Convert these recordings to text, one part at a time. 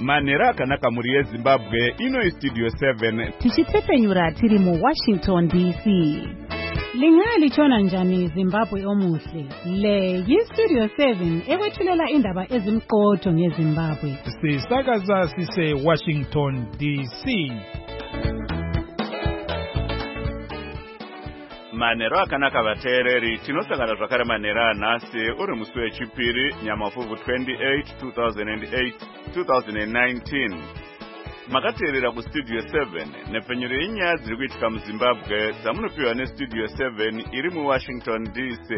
Manera akanaka muri yeZimbabwe ino Studio 7 tichitepfenyura tiri mu Washington DC. Lingali chona njani Zimbabwe omuhle. Le yiStudio 7 ekwethulela indaba ezimqotho ngeZimbabwe. Sisakaza sise Washington DC. Manero akanaka vateereri tinosangana zvakare manera anhasi uri musi wechipiri Nyamafuvhu 28 2008-2019 makateerera kuStudio 7 nepfenyuro yenyaya dziri kuitika muZimbabwe dzamunopiwa neStudio 7 iri muWashington DC.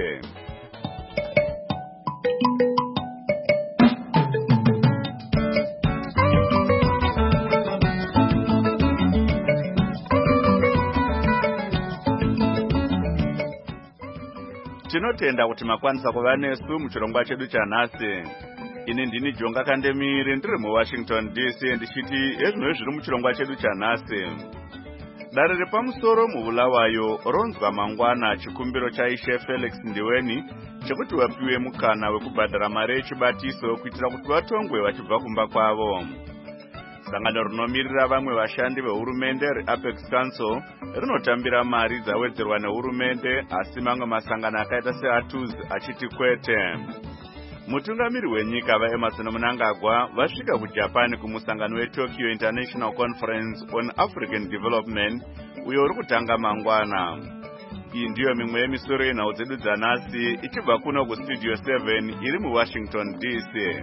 Tinotenda kuti makwanisa kuva nesu muchirongwa chedu chanhasi. Ini ndini Jonga Kandemiri ndiri muWashington DC ndichiti ezvino zviri muchirongwa chedu chanhasi. Dare repamusoro muBulawayo ronzwa mangwana chikumbiro chaishe Felix Ndiweni chekuti vapiwe mukana wekubhadhara mari yechibatiso kuitira kuti vatongwe vachibva kumba kwavo. Sangano rinomirira vamwe vashandi vehurumende reApex Council rinotambira mari dzawedzerwa nehurumende asi mamwe masangano akaita seATUZ achiti kwete. Mutungamiri wenyika vaEmerson Mnangagwa vasvika kuJapan kumusangano weTokyo International Conference on African Development uyo uri kutanga mangwana. Iyi ndiyo mimwe yemisoro yenhau dzedu dzanhasi ichibva kuno kuStudio 7 iri muWashington DC.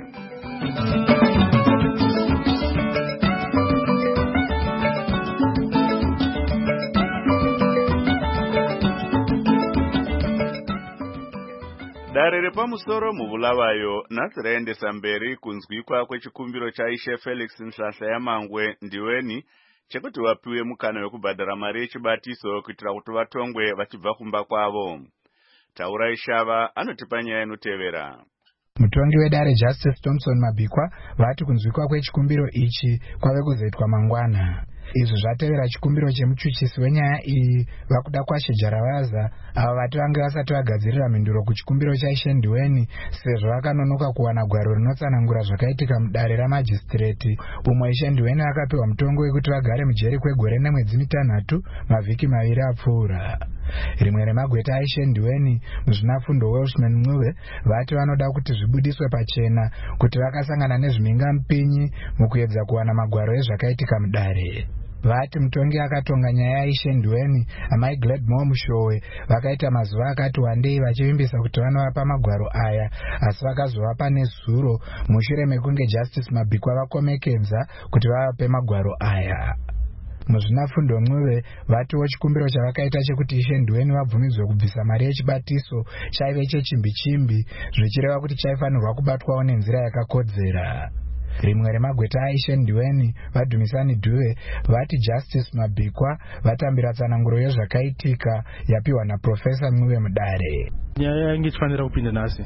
Dare repamusoro muBulawayo nhasi raendesa mberi kunzwikwa kwechikumbiro chaishe Felix Nhlanhla Yamangwe Ndiweni chekuti vapiwe mukana wekubhadhara mari yechibatiso kuitira kuti vatongwe vachibva kumba kwavo. Taurai Shava anotipa nyaya inotevera. Mutongi wedare Justice Thompson Mabikwa vati kunzwikwa kwechikumbiro ichi kwave kuzoitwa mangwana. Izvo zvatevera chikumbiro chemuchuchisi wenyaya iyi vakuda kwashe Jaravaza ava vati vange vasati vagadzirira mhinduro kuchikumbiro chaishe Ndiweni sezvo vakanonoka kuwana gwaro rinotsanangura zvakaitika mudare ramajistireti umwe ishe Ndiweni akapiwa mutongo wekuti vagare mujeri kwegore nemwedzi mitanhatu mavhiki maviri apfuura. Rimwe remagweta aishe Ndiweni muzvinafundo Welshman Mnuve vati vanoda kuti zvibudiswe pachena kuti vakasangana nezvimingamupinyi mukuedza kuwana magwaro ezvakaitika mudare. Vati mutongi akatonga nyaya yaishe Ndiweni amai Gladmore Mushowe vakaita mazuva akati wandei vachivimbisa kuti vanovapa magwaro aya asi vakazovapa nezuro mushure mekunge Justice Mabikwa vakomekedza kuti vavape magwaro aya. Muzvinafundo Mnuve vatiwo chikumbiro chavakaita chekuti ishe Ndiweni vabvumidzwe kubvisa mari yechibatiso chaive chechimbi-chimbi zvichireva kuti chaifanirwa kubatwawo nenzira yakakodzera. Rimwe remagweta aishe Ndiweni vadhumisani Dhuve vati Justice Mabikwa vatambira tsananguro yezvakaitika yapiwa naProfesa Mnuve mudare. Nyaya yange ichifanira kupinda nhasi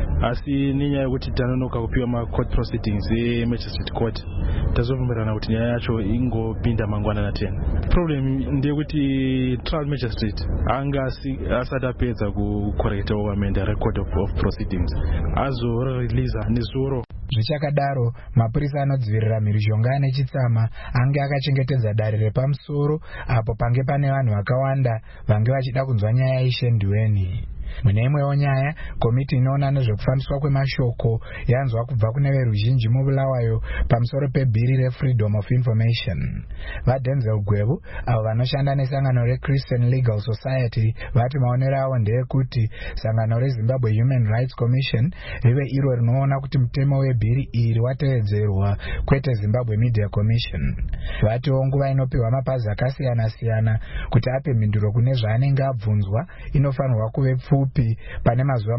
asi nenyaya yekuti tanonoka kupiwa macourt proceedings eMagistrate Court tazobvumirana kuti nyaya yacho ingopinda mangwana na10. Problem ndeyekuti trial magistrate anga asati apedza kucorrecta amenda record of proceedings azoreleasa nezuro. Zvichakadaro mapurisa anodzivirira mhirizhonga nechitsama ange akachengetedza dare repamusoro apo pange pane vanhu vakawanda vange vachida kunzwa nyaya yaishe Ndiweni. Mune imwewo nyaya, komiti inoona nezvekufambiswa kwemashoko yanzwa kubva kune veruzhinji muBulawayo pamusoro pebhiri reFreedom of Information. VaDenzel Gwebu avo vanoshanda nesangano reChristian Legal Society vati maonero avo ndeyekuti sangano reZimbabwe Human Rights Commission rive iro rinoona kuti mutemo webhiri iri watevedzerwa kwete Zimbabwe Media Commission. Vatiwo nguva inopiwa mapazi akasiyana-siyana kuti ape mhinduro kune zvaanenge abvunzwa inofanirwa kuve pfupi pane mazuva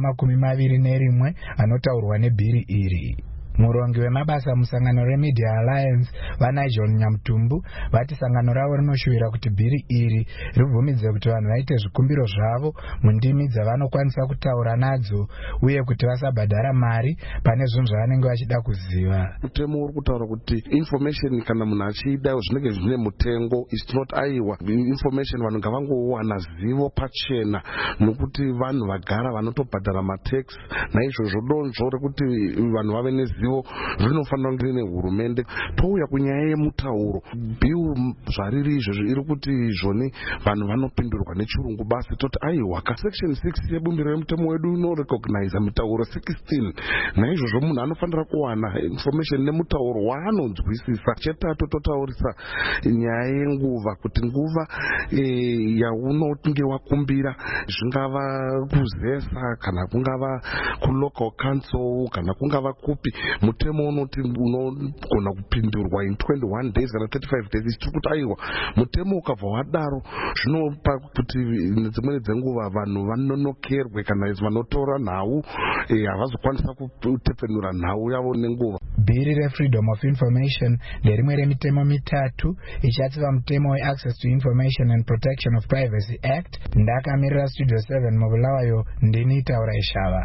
21 anotaurwa nebhiri iri. Murongi wemabasa musangano reMedia Alliance vaNigel Nyamutumbu vati sangano ravo rinoshuvira kuti bhiri iri ribvumidze kuti vanhu vaite zvikumbiro zvavo mundimi dzavanokwanisa kutaura nadzo uye kuti vasabhadhara mari pane zvinhu zvavanenge vachida kuziva. Mutemo uri kutaura kuti information kana munhu achida zvinenge zvine mutengo is not aiwa. Information vanhu ngavangowana zivo pachena nokuti vanhu vagara vanotobhadhara matax naizvozvo donzvo rekuti vanhu vave nezivo ruzivo rinofanira kunge rine hurumende. Touya kunyaya yemutauro, bill zvariri izvozvo iri kuti izvoni vanhu vanopindurwa nechirungu basi. Toti aiwa section 6 yebumbiro yemutemo wedu inorecognize mitauro 16. Naizvozvo munhu anofanira kuwana information nemutauro waanonzwisisa. Chetatu totaurisa nyaya yenguva, kuti nguva yaunonge wakumbira, zvingava kuzesa kana kungava kulocal council kana kungava kupi, mutemo unoti unogona kupindurwa in 21 days kana 35 days. Tiri kuti aiwa mutemo ukabva wadaro zvinopa kuti nedzimweni dzenguva vanhu vanonokerwe kana vanotora nhau havazokwanisa kutepenura nhau yavo nenguva. Bhiri reFreedom of Information nderimwe remitemo mitatu ichatsiva mutemo weAccess to Information and Protection of Privacy Act. Ndakamirira Studio 7 mubulawayo, ndini Taura Ishava.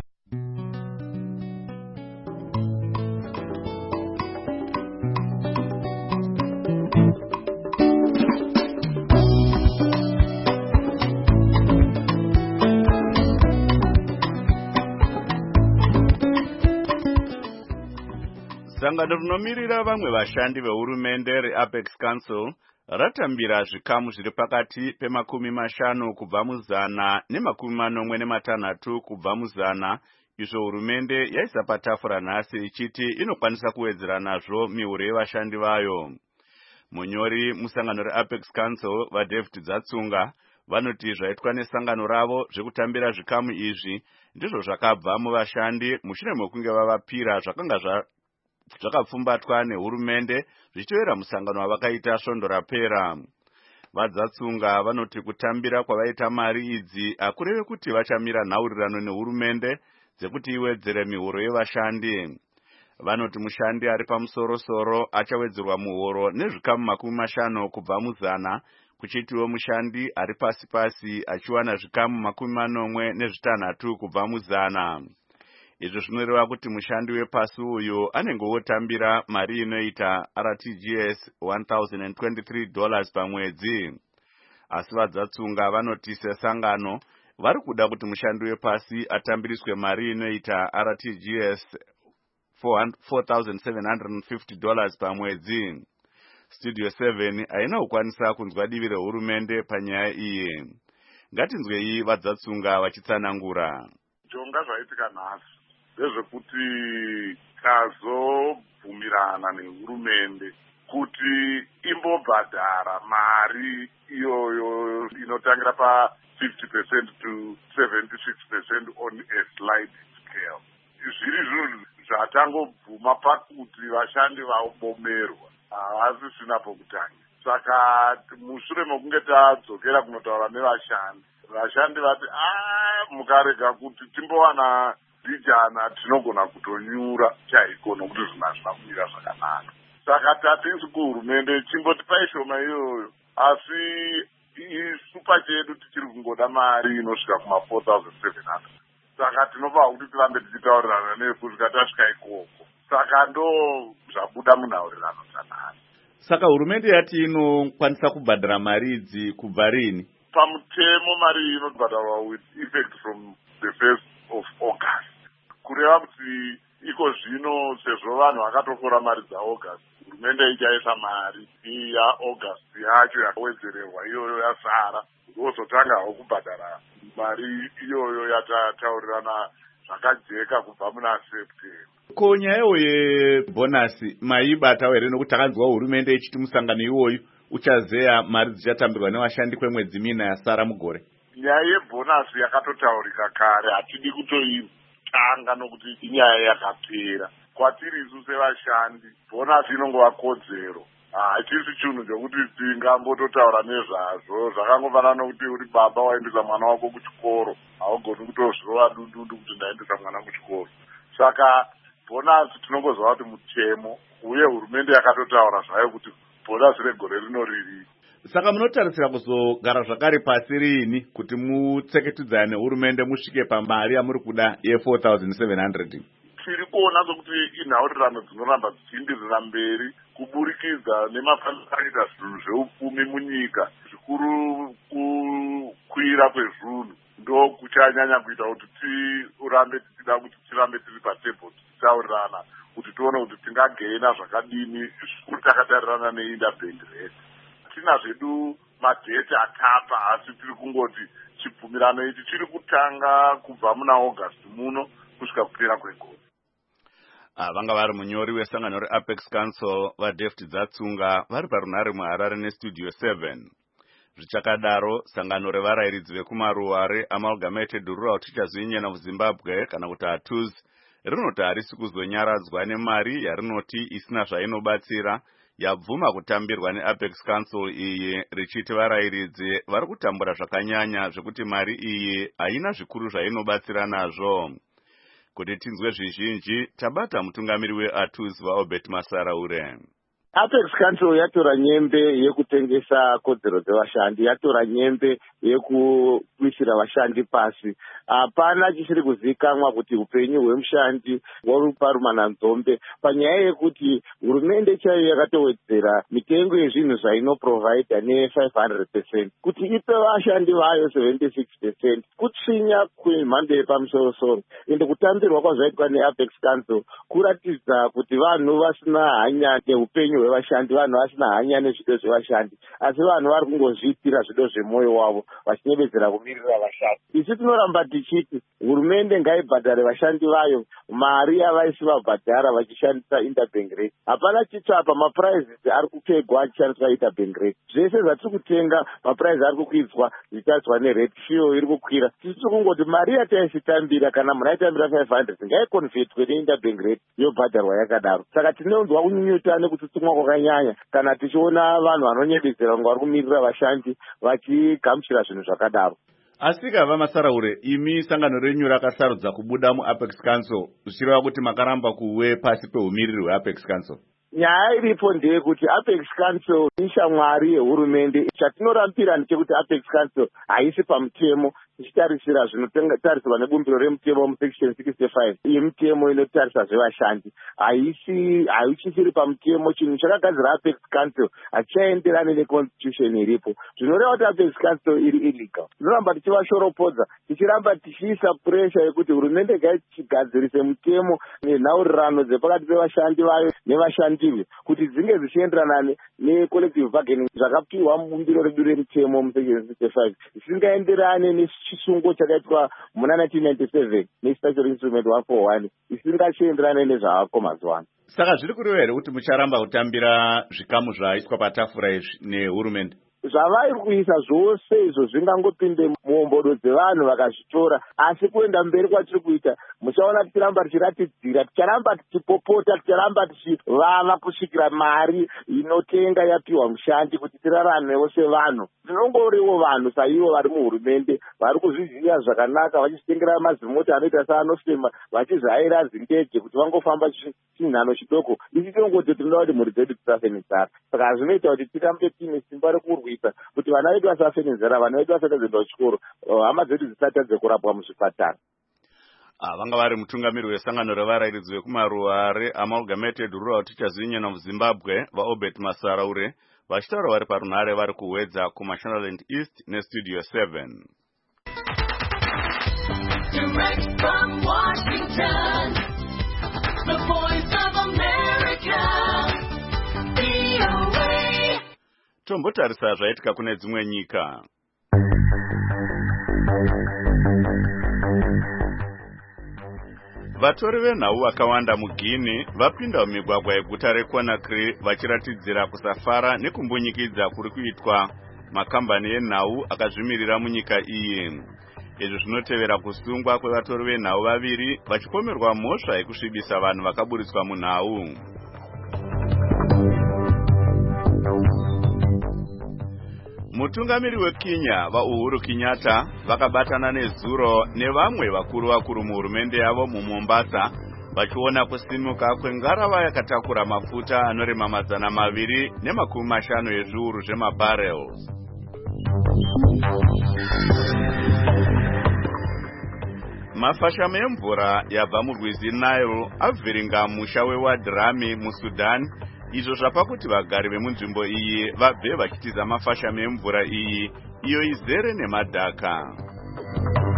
Sangano rinomirira vamwe vashandi vehurumende reApex Council ratambira zvikamu zviri pakati pe50 kubva muzana ne60 kubva muzana, izvo hurumende yaisa patafura nhasi ichiti inokwanisa kuwedzera nazvo mihuro yevashandi vayo. Munyori musangano reApex Council vaDavid Dzatsunga vanoti zvaitwa nesangano ravo zvekutambira zvikamu izvi ndizvo zvakabva muvashandi mushure mekunge vavapira zvakanga zvakapfumbatwa nehurumende zvichitevera musangano wavakaita svondo rapera. VaDzatsunga vanoti kutambira kwavaita mari idzi hakureve kuti vachamira nhaurirano nehurumende dzekuti iwedzere mihoro yevashandi. Vanoti mushandi ari pamusoro-soro achawedzerwa muhoro nezvikamu 50 kubva muzana, kuchitiwo mushandi ari pasi-pasi achiwana zvikamu 46 kubva muzana. Izvo zvinoreva kuti mushandi wepasi uyu anenge wotambira mari inoita RTGS $1,023 pamwedzi. Asi vaDzatsunga vanoti sesangano vari kuda kuti mushandi wepasi atambiriswe mari inoita RTGS $4,750 pamwedzi. Studio 7 haina kukwanisa kunzwa divi rehurumende panyaya iyi. Ngatinzwei vaDzatsunga vachitsanangura. Jonga zvaitika nhasi ndezvekuti tazobvumirana nehurumende kuti imbobhadhara mari iyoyo inotangira pa 50% to 76% on a sliding scale. Zviri zvinhu zvatangobvuma pakuti vashandi vabomerwa, havasisina pokutanga. Saka mushure mekunge tadzokera kunotaura nevashandi, vashandi vati mukarega kuti timbowana vijana tinogona kutonyura chaiko nokuti zvinhu hazvina kumira zvakanaka. Saka tatisi kuhurumende chimbotipai shoma iyoyo, asi isu pachedu tichiri kungoda mari inosvika kuma 4,700. Saka tinopa kuti tirambe tichitaurirana neyo kusvika tasvika ikoko. Saka ndo zvabuda munhaurirano dzanhasi. Saka hurumende yati inokwanisa kubhadhara mari idzi kubva rini? Pamutemo mari inobhadharwa with effect from the 1st of August. Kureva kuti iko zvino sezvo vanhu vakatokora mari dzaAugust, hurumende ichaisa mari yaAugust yacho yakawedzererwa iyoyo yasara, ndozotanga kubhadhara mari iyoyo yatataurirana zvakajeka kubva muna September. Ko nyayewo yebhonasi maibatawo here nokuti takanzwa hurumende ichiti musangano iwoyu uchazeya mari dzichatambirwa nevashandi kwemwedzi mina yasara mugore? Nyaya yebhonasi yakatotaurika kare, hatidi kutoitanga nokuti inyaya yakapera. Kwatiri isu sevashandi, bhonasi inongova kodzero. Hachisi chinhu chokuti tingambototaura nezvazvo. Zvakangofanana nokuti uri baba waendesa mwana wako kuchikoro, haugoni kutozvirova dundundu kuti ndaendesa mwana kuchikoro. Saka bhonasi tinongozva kuti mutemo, uye hurumende yakatotaura zvayo kuti bhonasi regore rino riri. Saka munotarisira kuzogara zvakare pasi rini kuti mutseketudzane nehurumende musvike pamari yamuri kuda ye$4,700? Tiri kuona sokuti inhaurirano dzinoramba dzichienderera mberi kuburikidza nemafambiro anoita zvinhu zveupfumi munyika, zvikuru kukwira kwezvinhu ndo kuchanyanya kuita kuti tirambe tichida kuti tirambe tiri patebhuru tichitaurirana kuti tione kuti tingageina zvakadini kuti takatarirana neinterbank rate. Tina zvedu madheti akapa asi tiri kungoti chibvumirano ichi chiri kutanga kubva muna August muno kusvika kupera kwegore. Vanga vari munyori wesangano reApex Council vaDavid Dzatsunga vari parunhare muHarare neStudio 7. Zvichakadaro, sangano revarayiridzi vekumaruwa reAmalgamated Rural Teachers Union of Zimbabwe kana kuti ATUZ rinoti harisi kuzonyaradzwa nemari yarinoti isina zvainobatsira yabvuma kutambirwa neApex Council iyi, richiti varayiridzi vari kutambura zvakanyanya zvekuti mari iyi haina zvikuru zvainobatsira nazvo. Kuti tinzwe zvizhinji, tabata mutungamiri weATUZ vaObert Masaraure. Apex Council yatora nyembe yekutengesa kodzero dzevashandi, yatora nyembe yekuisira vashandi pasi. Hapana chisiri kuzikanwa kuti upenyu hwemushandi huri parumana nzombe panyaya yekuti hurumende chaiyo yakatowedzera mitengo yezvinhu zvainoprovaidha ne500% kuti ipe vashandi vayo 76%, kutsvinya kwemhando yepamusoro-soro. Ende kutambirwa kwazvaitwa neApex Council kuratidza kuti vanhu vasina hanya neupenyu hwevashandi, vanhu vasina hanya nezvido zvevashandi, asi vanhu vari kungozviitira zvido zvemwoyo wavo vachinyevedzera kumirira vashandi. Isi tinoramba tichiti hurumende ngaibhadhare vashandi vayo mari yavaisi vabhadhara vachishandisa interbank rate. Hapana chitsvapa mapuraizi ari kupfegwa achishandiswa interbank rate. Zvese zvatiri kutenga mapuraizi ari kukwidzwa zvichadzwa nerate, fuel iri kukwira. Tiri kungoti mari yataisitambira kana munhu aitambira 500 ngaikonvetwe neinterbank rate yobhadharwa yakadaro. Saka tinonzwa kunyunyuta kutsutsumwa kwakanyanya kana tichiona vanhu vanonyebedzera kunge vari kumirira vashandi vachigamuchira zvinhu zvakadaro. Asika vaMasaraure, imi sangano renyu rakasarudza kubuda muApex Council zvichireva kuti makaramba kuwe pasi peumiriri hweApex Council. Nyaya iripo ndeyekuti Apex Council ishamwari yehurumende. Chatinorambira ndechekuti Apex Council haisi pamutemo tichitarisira zvinotarisirwa nebumbiro remutemo musection 65. Iyi mutemo inotarisa zvevashandi, haichisiri pamutemo. Chinhu chakagadzira Apex Council hachichaenderani neconstitution iripo, zvinoreva kuti Apex Council iri illegal. Tinoramba tichivashoropodza, tichiramba tichiisa pressure yekuti hurumende ngaichigadzirise mutemo nenhaurirano dzepakati pevashandi vayo nevashandivi kuti dzinge dzichienderana necollective bargaining zvakapiwa mubumbiro redu remutemo musection 65, zvisingaenderani nechisungo chakaitwa muna 1997 nespecial instrument 141, isingachienderane nezvaako mazuva ano. Saka zviri kureva here kuti mucharamba kutambira zvikamu zvaiswa patafura izvi nehurumende? Zvavairi kuisa zvose izvo zvingangopinde muombodo dzevanhu vakazvitora, asi kuenda mberi kwatiri kuita muchaona tichiramba tichiratidzira, ticharamba tichipopota, ticharamba tichivava kusvikira mari inotenga yapiwa mushandi kuti tiraramewo sevanhu. Tinongoriwo vanhu saivo vari muhurumende vari kuzviziva zvakanaka, vachizvitengera mazimota anoita seanofema, vachizvaira zindege kuti vangofamba chinhano chidoko. Isi tinongoti tinoda kuti mhuri dzedu dzisafenedzara. Saka zvinoita kuti tirambe tiine simba rekurwisa kuti vana vedu vasafenedzera, vana vedu vasati vaenda kuchikoro, hama dzedu dzisatadze kurapwa muzvipatara. Vanga vari mutungamiri wesangano revarayiridzi vekumaruwa reAmalgamated Rural Teachers Union of Zimbabwe vaObert Masaraure vachitaura vari parunhare vari kuwedza kuMashonaland East neStudio 7. Direct from Washington, the voice of America, VOA. Tombotarisa zvaitika kune dzimwe nyika. Vatori venhau vakawanda muGuinea vapinda mumigwagwa yeguta reConakry vachiratidzira kusafara nekumbunyikidza kuri kuitwa makambani enhau akazvimirira munyika iyi. Izvi zvinotevera kusungwa kwevatori venhau vaviri vachipomerwa mhosva yekusvibisa vanhu vakaburitswa munhau. Mutungamiri weKenya vaUhuru Kenyatta vakabatana nezuro nevamwe vakuru muhurumende yavo muMombasa vachiona kusimuka kwengarava yakatakura mafuta anorema 250 ezviuru zvemabarrels. Mafashamo emvura yabva murwizi Nile avhiringa musha weWadrami muSudan, izvo zvapa kuti vagari vemunzvimbo iyi vabve vachitiza mafashamo emvura iyi iyo izere nemadhaka.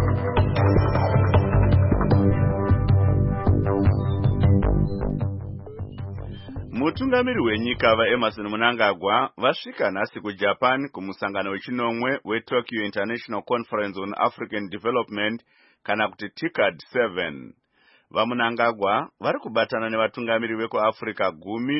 mutungamiri wenyika vaEmerson Mnangagwa vasvika nhasi kuJapan kumusangano wechinomwe weTokyo International Conference on African Development kana kuti TICAD 7. VaMnangagwa vari kubatana nevatungamiri vekuAfrica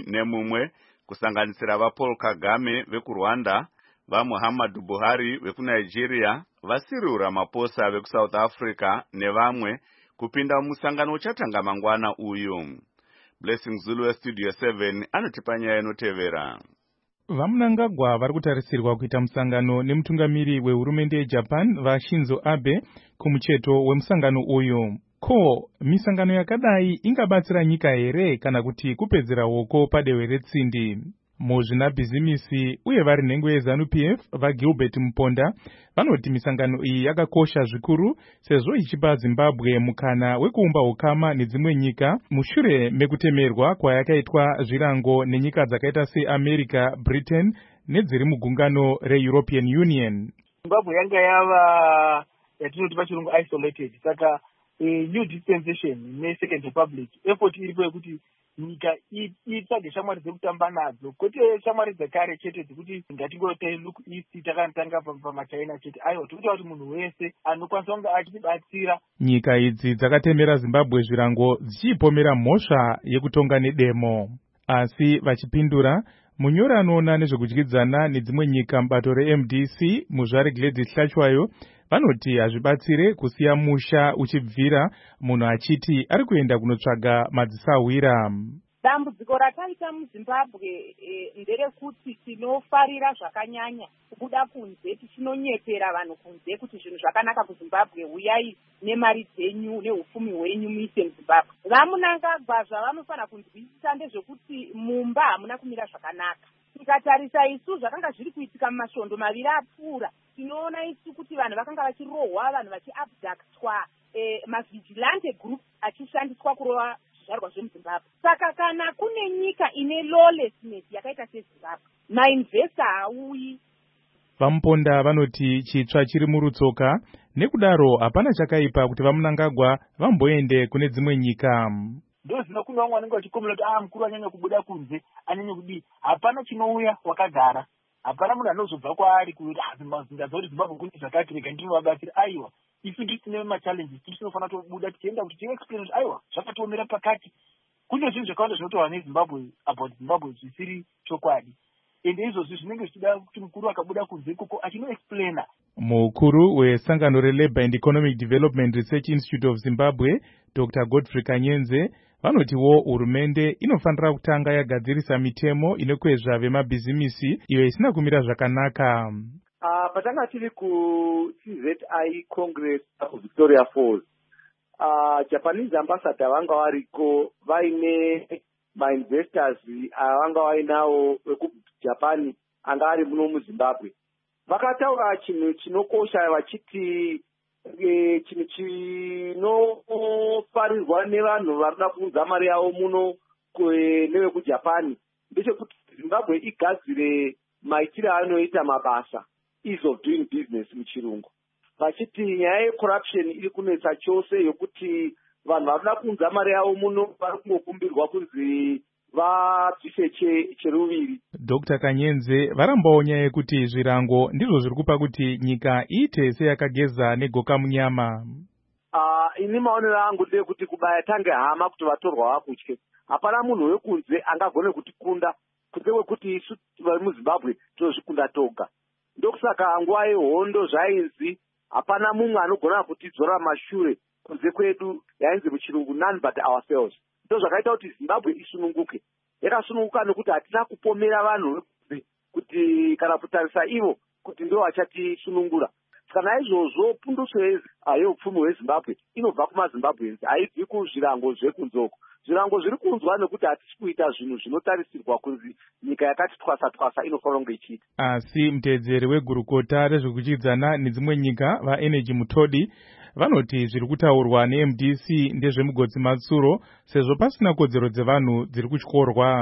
11 kusanganisira vaPaul Kagame vekuRwanda, vaMuhammadu Buhari vekuNigeria, vaCyril Ramaphosa vekuSouth Africa nevamwe kupinda mumusangano uchatanga mangwana uyu. Blessing Zulu weStudio 7 anotipa nyaya inotevera. VaMnangagwa vari kutarisirwa kuita musangano nemutungamiri wehurumende yeJapan vaShinzo Abe kumucheto wemusangano uyu. Ko, misangano yakadai ingabatsira nyika here kana kuti kupedzera hoko padehwe retsindi? Muzvinabhizimisi uye vari nhengo yeZANU-PF vaGilbert Mponda vanoti misangano iyi yakakosha zvikuru sezvo ichipa Zimbabwe mukana wekuumba ukama nedzimwe nyika mushure mekutemerwa kwayakaitwa zvirango nenyika dzakaita seAmerica, Britain nedziri mugungano reEuropean Union. Zimbabwe yanga yava yatinoti pachirungu isolated, saka new dispensation neSecond Republic effort iripo yekuti nyika itsvage shamwari dzekutamba nadzo, kwete shamwari dzekare chete dzekuti ngatingotei look east takatanga pamachina chete, aiwa tikuita kuti munhu wese anokwanisa kunge achitibatsira. Nyika idzi dzakatemera Zimbabwe zvirango dzichipomera mhosva yekutonga nedemo, asi vachipindura munyori anoona nezvekudyidzana nedzimwe nyika mubato reMDC muzvare Gladys Hlachwayo vanoti hazvibatsire kusiya musha uchibvira munhu achiti ari kuenda kunotsvaga madzisawira. Dambudziko rataita muZimbabwe nderekuti tinofarira zvakanyanya kubuda kunze, tichinonyepera vanhu kunze kuti zvinhu zvakanaka kuZimbabwe, uyai nemari dzenyu neupfumi hwenyu muise muZimbabwe. VaMnangagwa zvavanofanira kunzwisisa ndezvekuti mumba hamuna kumira zvakanaka. Tikatarisa isu zvakanga zviri kuitika mumasvondo maviri apfuura, tinoona isu kuti vanhu vakanga vachirohwa, vanhu vachiabductwa, mavhigilante group achishandiswa kurova zvizvarwa zvemuZimbabwe. Saka kana kune nyika ine lawlessness yakaita seZimbabwe, mainvesta hauyi. VaMponda vanoti chitsva chiri murutsoka, nekudaro hapana chakaipa kuti vaMnangagwa vamboende kune dzimwe nyika. Ndozvino kuna vamwe vanenge vachikomera kuti mukuru anyanya kubuda kunze, anyanya kudii. Hapana chinouya wakagara, hapana munhu anozobva kwaari kuti ndazoti Zimbabwe kune zvakati rega ndinovabatsira. Aiwa, isu ndisine machallenges, tinofanira tobuda tichienda kuti tiexplain kuti aiwa zvakatiomera pakati. Kune zvinhu zvakawanda zvinotaura neZimbabwe about Zimbabwe zvisiri chokwadi. Ende izvozvi zvinenge zvichida kuti mukuru akabuda kunze ikoko achinoexplaina. Mukuru wesangano reLabour and Economic Development Research Institute of Zimbabwe, Dr. Godfrey Kanyenze, vanotiwo hurumende inofanira kutanga yagadzirisa mitemo inokwezva vemabhizimisi iyo isina kumira zvakanaka. Patanga tiri kuCZI Congress Victoria Falls, Japanese ambassador vanga variko vaine mainvestors vanga vainawo vekuJapan anga ari muno muZimbabwe. Vakataura chinhu chinokosha vachiti chinhu chinofarirwa nevanhu varikuda kuunza mari yavo muno nevekuJapan ndechekuti Zimbabwe igadzire maitiro anoita mabasa, ease of doing business muchirungu. Vachiti nyaya yecorruption iri kunetsa chose yokuti vanhu varikuda kuunza mari yavo muno vari kungokumbirwa kunzi vabvise cheruviri. Dr. Kanyenze varambawo nyaya yekuti zvirango ndizvo zviri kupa kuti nyika iite seyakageza negoka munyama. Ini maonero angu ndeyekuti kubaya tange hama kuti vatorwa vakutye. Hapana munhu wekunze angagone kutikunda kunze kwekuti isu vari muZimbabwe tinozvikunda toga. Ndokusaka nguva yehondo zvainzi hapana mumwe anogona kutidzora mashure kunze kwedu, yainzi muchirungu none but ourselves. Ndo zvakaita kuti Zimbabwe isununguke. Yakasununguka nekuti hatina kupomera vanhu vekunze kuti kana kutarisa ivo kuti ndo vachatisunungura. Saka naizvozvo pundutso yeupfumi hweZimbabwe inobva kumaZimbabweans, haibvi kuzvirango zvekunzoko. Zvirango zviri kunzwa nekuti hatisi kuita zvinhu zvinotarisirwa kunzi nyika yakati twasa inofanira kunge ichiita. Asi mutedzeri wegurukota rezvekuchidzana nedzimwe nyika vaEnergy Mutodi vanoti zviri kutaurwa neMDC ndezvemugodzi matsuro sezvo pasina kodzero dzevanhu dziri kutyorwa.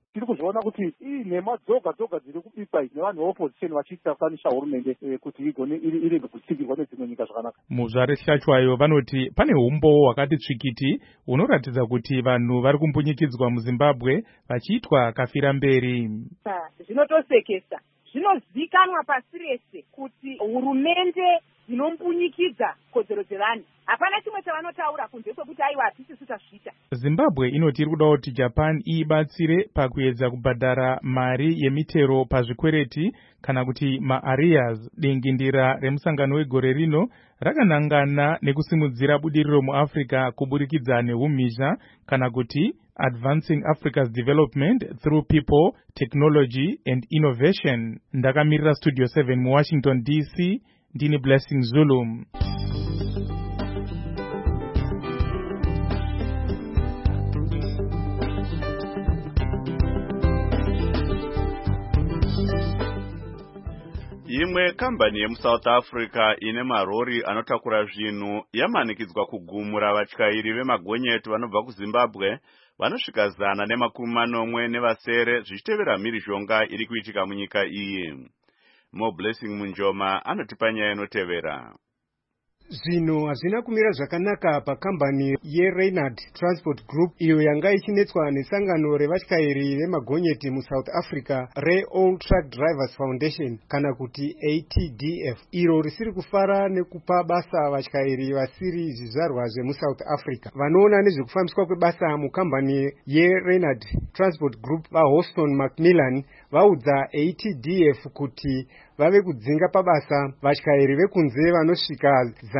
tiri kuzviona kuti nhema dzoga dziri kubikwa nevanhu veopposition vachitafanisa hurumende kuti igone irege kutsigirwa nedzimwe nyika zvakanaka. muzvare shachwayo vanoti pane umbowo hwakati tsvikiti hunoratidza kuti vanhu vari kumbunyikidzwa muzimbabwe vachiitwa kafira mberi. Zvinotosekesa, zvinozikanwa pasi rese kuti hurumende dzinombunyikidzwa kodzero dzevanhu. Hapana chimwe chavanotaura kunze kwekuti aiwa hatisisu tazviita. Zimbabwe inoti iri kuda kuti Japan ibatsire pakuedza kubhadhara mari yemitero pazvikwereti kana kuti maarrears. Dingindira remusangano wegore rino rakanangana nekusimudzira budiriro muAfrica kuburikidza neumhizha kana kuti Advancing Africa's Development Through People, Technology and Innovation. Ndakamirira Studio 7 muWashington DC, ndini Blessing Zulu. Imwe kambani yemuSouth Africa ine marori anotakura zvinhu yamanikidzwa kugumura vatyairi vemagonyeti vanobva kuZimbabwe vanosvika 140 nevasere zvichitevera mhirizhonga iri kuitika munyika iyi. Mo Blessing Munjoma anotipa nyaya inotevera. Zvinhu hazvina kumira zvakanaka pakambani yeReynard Transport Group iyo yanga ichinetswa nesangano revatyairi vemagonyeti muSouth Africa reAll Truck Drivers Foundation kana kuti ATDF, iro risiri kufara nekupa basa vatyairi vasiri zvizvarwa zvemuSouth Africa. Vanoona nezvekufambiswa kwebasa mukambani yeReynard Transport Group vaHouston Macmillan vaudza ATDF kuti vave kudzinga pabasa vatyairi vekunze vanosvika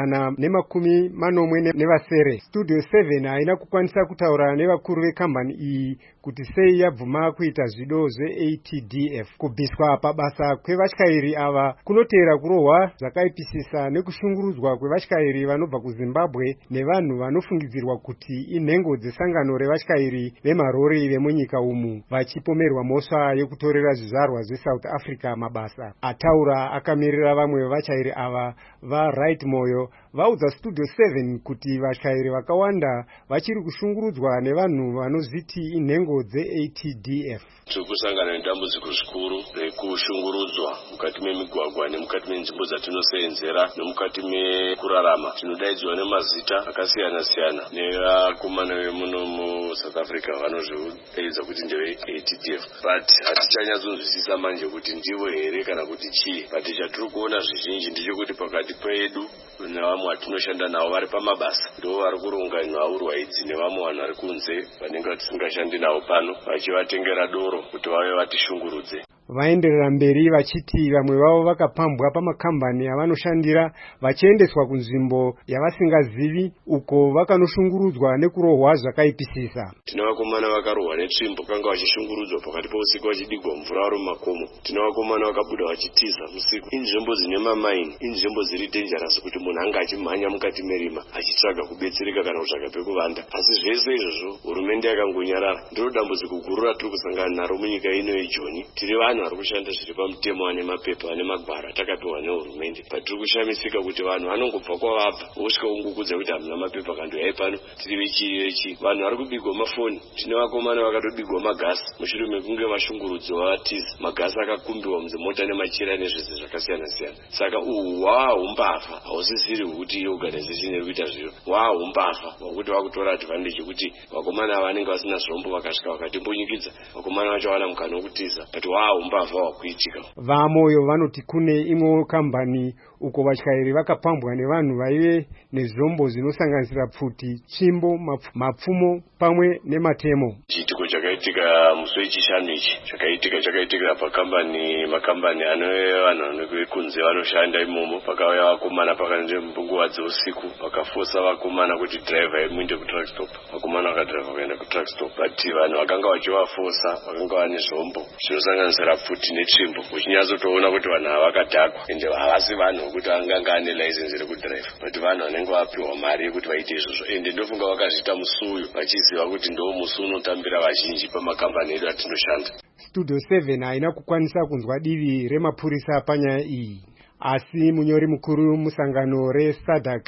140 nevasere. Studio 7 haina kukwanisa kutaura nevakuru vekambani iyi kuti sei yabvuma kuita zvido zveATDF. Kubviswa pabasa kwevatyairi ava kunotera kurohwa zvakaipisisa nekushungurudzwa kwevatyairi vanobva kuZimbabwe nevanhu vanofungidzirwa kuti inhengo dzesangano revatyairi vemarori vemunyika umu vachipomerwa mhosva yekutorera zvizvarwa zveSouth Africa mabasa. Ataura akamirira vamwe vevatyairi ava vaRight Moyo vaudza Studio 7 kuti vatyairi vakawanda vachiri kushungurudzwa nevanhu vanozviti inhengo dzeATDF. Tiri kusangana nedambudziko zvikuru rekushungurudzwa mukati memigwagwa nemukati menzvimbo dzatinosenzera nemukati mekurarama. Tinodaidzwa nemazita akasiyana siyana nevakomana vemuno muSouth Africa vanozvidaidza kuti ndeve ATDF, but hatichanyatsonzwisisa manje kuti ndivo here kana kuti chii. But chatiri kuona zvizhinji ndechekuti pakati pedu nevamwe vatinoshanda navo vari pamabasa ndo vari kuronga nhaurwa idzi nevamwe vanhu vari kunze vanenge tisingashandi navo pano vachivatengera doro kuti vave vatishungurudze. Vaenderera mberi vachiti vamwe vavo vakapambwa pamakambani avanoshandira vachiendeswa kunzvimbo yavasingazivi uko vakanoshungurudzwa nekurohwa zvakaipisisa. Tine vakomana vakarohwa netsvimbo kanga vachishungurudzwa pakati pousiku vachidigwa mvura vari mumakomo. Tine vakomana vakabuda vachitiza usiku. Inzvimbo dzine mamaini, inzvimbo dziri dangerous kuti munhu anga achimhanya mukati merima achitsvaga kubetsereka kana kutsvaga pekuvanda. Asi zvese izvozvo hurumende yakangonyarara. Ndiro dambudziko guru ratiri kusangana naro munyika ino yeJoni. Tiri vanhu vari kushanda zviri pamutemo vane mapepa vane magwara takapiwa nehurumende. Patiri kushamisika kuti vanhu vanongobva kwavabva vosvika kungokudza kuti hamuna mapepa kandoyai pano tiri vechi vanhu vari kubigwa mafoni. Tine vakomana vakatobigwa magasi mushure mekunge vashungurudzi vavatiza. Magasi akakumbiwa mudzimota nemachira nezvese zvakasiyana siyana. Saka uhu hwaumbavha hausisiri hwekuti organization iri kuita zviro. Hwaumbavha hwekuti vakutora advantage kuti vakomana ava vanenge vasina zvombo vakasvika vakatimbonyikidza. Vakomana vacho havana mukana wokutiza but hwaumbavha hwakuitika. VaMoyo vanoti kune imwewo kambani uko vatyairi vakapambwa nevanhu vaive nezvombo zvinosanganisira pfuti, tsvimbo, mapfumo pamwe nematemo. Chiitiko chakaitika musi wechishanu ichi chakaitika makambani anove vanhu vanokunze vanoshanda imomo. Pakauya vakomana pakati munguva dzeusiku vakafosa vakomana kuti driver muende kutruck stop. Vakomana vakadhiraivha kuenda kutruck stop but vanhu vakanga vachivafosa vakanga vane zvombo zvinosanganisira pfuti netsvimbo. Uchinyatsotoona kuti vanhu ava vakadhakwa ende havasi vanhu vokuti anganga ane license rekudhiraivha but vanhu vanenge vapiwa mari yekuti vaite izvozvo ende ndofunga vakazviita musuyo vachiziva kuti ndo musi unotambira vazhinji pamakambani edu atinoshanda. Studio 7 haina kukwanisa kunzwa divi remapurisa panyaya iyi, asi munyori mukuru musangano reSADC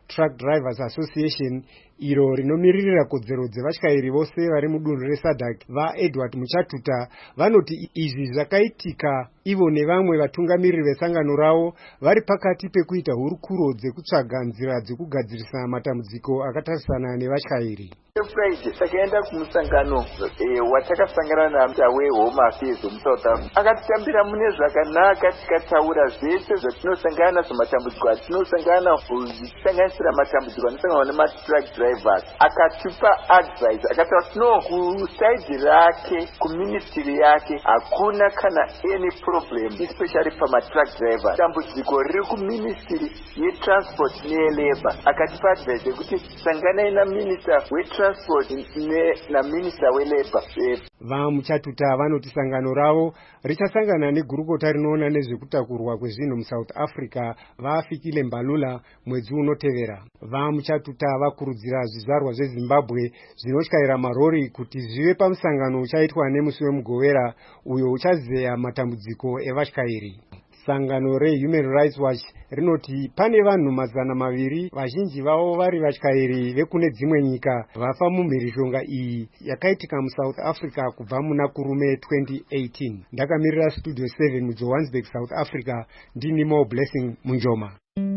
Truck Drivers Association iro rinomiririra kodzero dzevatyairi vose vari mudunhu reSADC vaEdward Muchatuta vanoti izvi zvakaitika ivo nevamwe vatungamiriri vesangano ravo vari pakati pekuita hurukuro dzekutsvaga nzira dzekugadzirisa matambudziko akatarisana nevatyairi. Friday takaenda kumusangano watakasangana naMuta weHome Affairs muSouth Africa akatitambira mune zvakanaka tikataura zvese zvatinosangana nazvo matambudziko atinosangana kusanganisira matambudziko anosanganwa nematruck drivers akatipa advice akati no kusaidi rake kuministry yake hakuna kana any problem especially pamatruck drivers dambudziko riri kuministry yetransport neyelabor akatipa advice yekuti sanganai naminister wetransport na minister welabor. VaMuchatuta vanoti sangano ravo richasangana negurukota rinoona nezvekutakurwa kwezvinhu muSouth Africa vafikile Mbalula mwedzi unotevera. VaMuchatuta vakurudzira zvizvarwa zveZimbabwe zvinotyaira marori kuti zvive pamusangano uchaitwa nemusi weMugowera uyo uchazeya matambudziko evatyairi. Sangano reHuman Rights Watch rinoti pane vanhu 200 vazhinji vavo vari vatyairi vekune dzimwe nyika vafa mumhirishonga iyi yakaitika muSouth Africa kubva muna kurume 2018. Ndakamirira Studio 7 muJohannesburg, South Africa, ndini Mo Blessing Munjoma.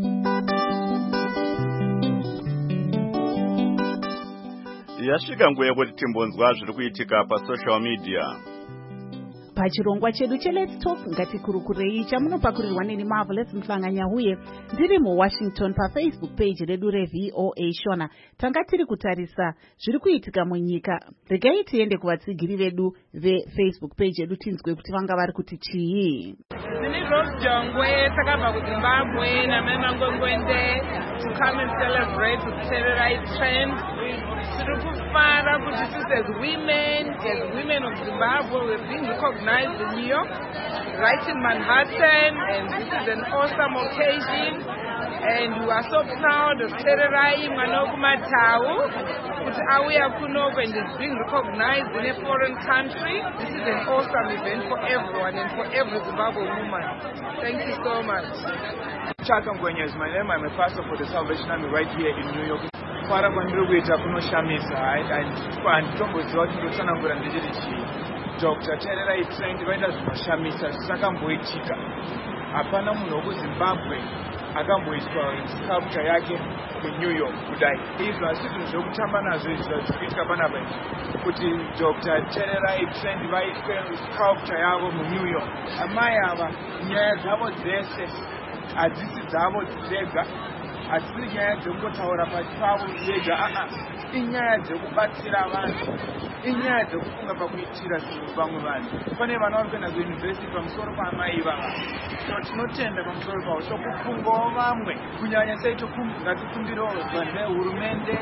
Yasvika nguva yekuti timbonzwa zviri kuitika pasocial media. Pachirongwa chedu cheLet's Talk ngatikurukurei chamunopakurirwa neni Marvelous Mhlanganyahuye ndiri muWashington paFacebook page redu reVOA Shona. Tanga tiri kutarisa zviri kuitika munyika. Regai tiende kuvatsigiri vedu veFacebook page yedu tinzwe kuti vanga vari kuti chii. Ndini Rose Jongwe takabva kuZimbabwe namema Ngwengwende to come and celebrate the Terror Rights Trend. Tiri kufara kuti sisi as women of Zimbabwe we're being recognized in New York, right in Manhattan, and this is an awesome occasion. And we are so proud of Tererai Manokumatau, kuti auya kunoko and is being recognized in a foreign country. This is an awesome event for everyone and for every Zimbabwe woman. Thank you so much. Chaka Ngwenya is my name. I'm a pastor for the Salvation Army right here in New York. Fara kwandiri kuita kunoshamisa handitomboziva kuti ndotsanangura ndechiri chii. Dr. Tererai Trend vaita zvinoshamisa zvisakamboitika. Hapana munhu wekuZimbabwe akamboiswa sculpture yake muNew York kudai. Izvo hasi zvinhu zvekutamba nazvo izvi zvirikuitika panapa kuti Dr. Tererai Trend vaiswe sculpture yavo muNew York. Amai ava nyaya dzavo dzese hadzisi dzavo dzega, hadzisi nyaya dzekungotaura pachavo vega, inyaya dzekubatsira vanhu, inyaya dzekufunga pakuitira zvinhu vamwe vanhu. Pane vana vari kuenda kuyunivhesiti pamusoro paamai vava. So tinotenda pamusoro pavo sokufungawo vamwe kunyanya sei ngatifundirewo vanhu vehurumende,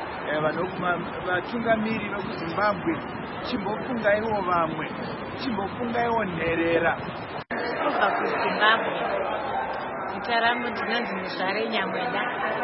vatungamiri vekuZimbabwe, chimbofungaiwo vamwe, chimbofungaiwo nherera. Kubva kuZimbabwe zita rangu ndinonzi Muzvare Nyamweda.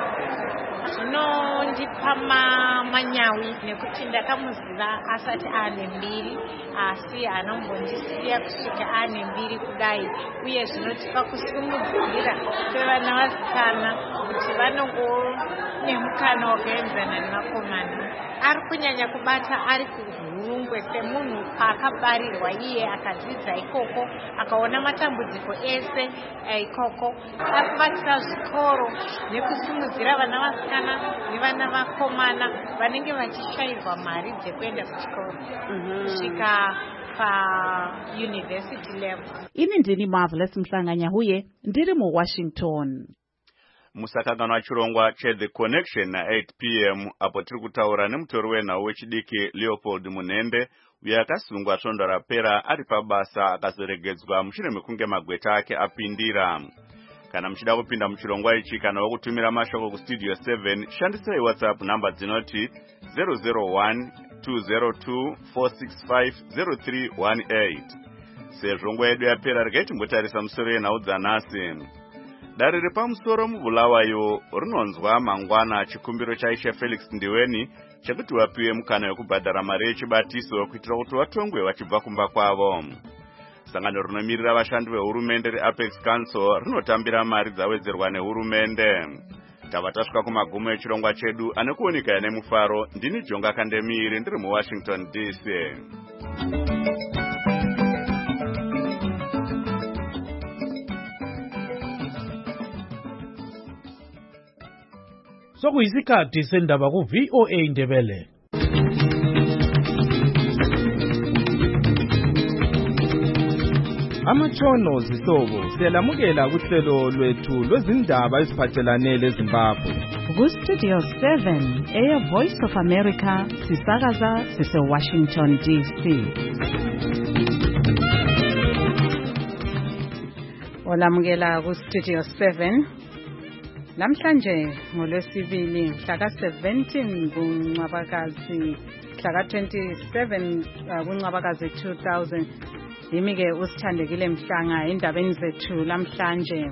Zvinondipa manyawi nekuti ndakamuziva asati ane mbiri, asi anombondisiya kusvika ane mbiri kudai, uye zvinotipa kusimudzira kwevana vasikana kuti vanongo nemukana wakaenzana nevakomana. Ari kunyanya kubata ari kuhurungwe semunhu paakabarirwa iye akadzidza ikoko akaona matambudziko ese ikoko. Ari kubatira zvikoro nekusimudzira vana vasikana nevana vakomana vanenge vachishayirwa mari dzekuenda kuchikoro kusvika pauniversity level. Ini ndini Marvelous Mhlanganyahuye ndiri muWashington. Musakanganwa chirongwa cheThe Connection na 8 p.m. apo tiri kutaura nemutori wenhau wechidiki Leopold Munhende uyo akasungwa svondo rapera ari pabasa akazoregedzwa mushure mekunge magweta ake apindira. Kana muchida kupinda muchirongwa ichi kana wakutumira mashoko kustudio 7 shandisai WhatsApp namba dzinoti 001-202-465-0318. Sezvo nguva yedu yapera regai timbotarisa musoro yenhau dzanhasi. Dare repamusoro muBulawayo rinonzwa mangwana chikumbiro chaishe Felix Ndiweni chekuti vapiwe mukana wekubhadhara mari yechibatiso kuitira kuti vatongwe vachibva kumba kwavo. Sangano rinomirira vashandi vehurumende reApex Council rinotambira mari dzawedzerwa nehurumende. tava tasvika kumagumo echirongwa chedu anokuoneka nemufaro. Ndini Jonga Kandemiri ndiri muWashington DC. Sokuyisikhathi sendaba ku-VOA Indebele. Amatshono zihlobo siyalamukela kuhlelo lwethu lwezindaba eziphathelane leZimbabwe. Ku-Studio 7 Air Voice of America sisakaza sise-Washington DC. Olamukela ku-Studio 7 namhlanje ngolwesibili mhla ka-17 kuNcwabakazi mhla ka-27 kuNcwabakazi 2000. Yimi ke usithandekile Mhlanga endabeni zethu lamhlanje.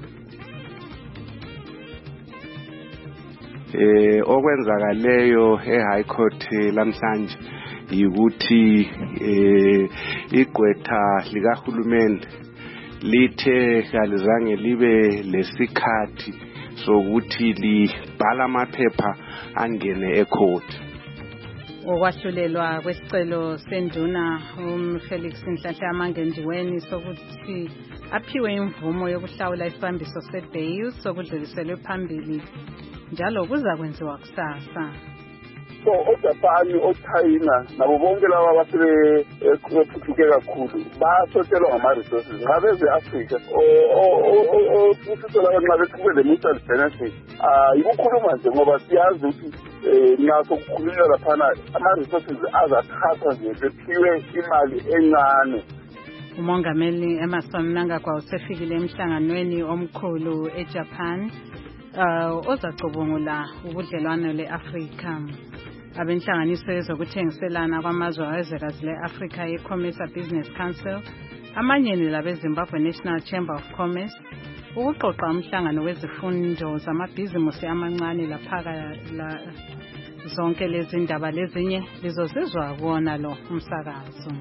Okwenzakaleyo eHigh Court lamhlanje yikuthi igqwetha likahulumende lithe kalizange libe lesikhathi sokuthi libhala amaphepha angene ecourt. Okwahlulelwa kwesicelo senduna Felix Nhlanhla Amangendiweni sokuthi aphiwe imvumo yokuhlawula isibambiso sebail sokudluliselwe phambili njalo kuza kwenziwa kusasa. So oJapan, oChina nabo bonke laba abasebephuthuke kakhulu basotshelwa ngama-resources ngabe ze-Afrika ofuthi laba nxa beqhube le-mutual benefit yikukhuluma nje ngoba siyazi ukuthi naso kukhulunywa laphana ama-resources azathathwa nje bephiwe imali encane. Umongameli Emmerson Mnangagwa usefikile emhlanganweni omkhulu eJapan ozacubungula ubudlelwano le-Afrika. Abenhlanganiso yezokuthengiselana kwamazwe awezwekazi le-Afrika ye-Commerce Business Council, amanye labeZimbabwe National Chamber of Commerce, ukuqoqa umhlangano wezifundo zamabhizimusi amancane laphaka zonke lezi ndaba lezinye lizozizwa kuwona lo umsakazo.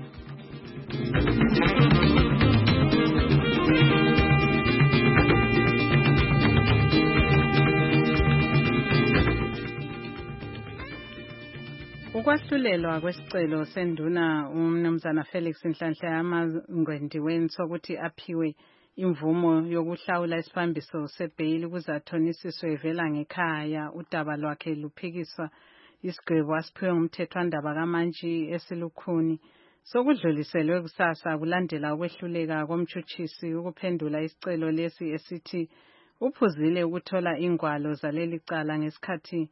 Ukwahlulelwa kwesicelo senduna umnumzana Felix Nhlanhla Amangendiweni sokuthi aphiwe imvumo yokuhlawula isibambiso sebail kuzathonisiswe vela ngekhaya. Udaba lwakhe luphikiswa isigwebo asiphiwe ngumthethwandaba kaMantshi esilukhuni sokudluliselwe kusasa kulandela ukwehluleka komtshutshisi ukuphendula isicelo lesi esithi uphuzile ukuthola ingwalo zaleli cala ngesikhathi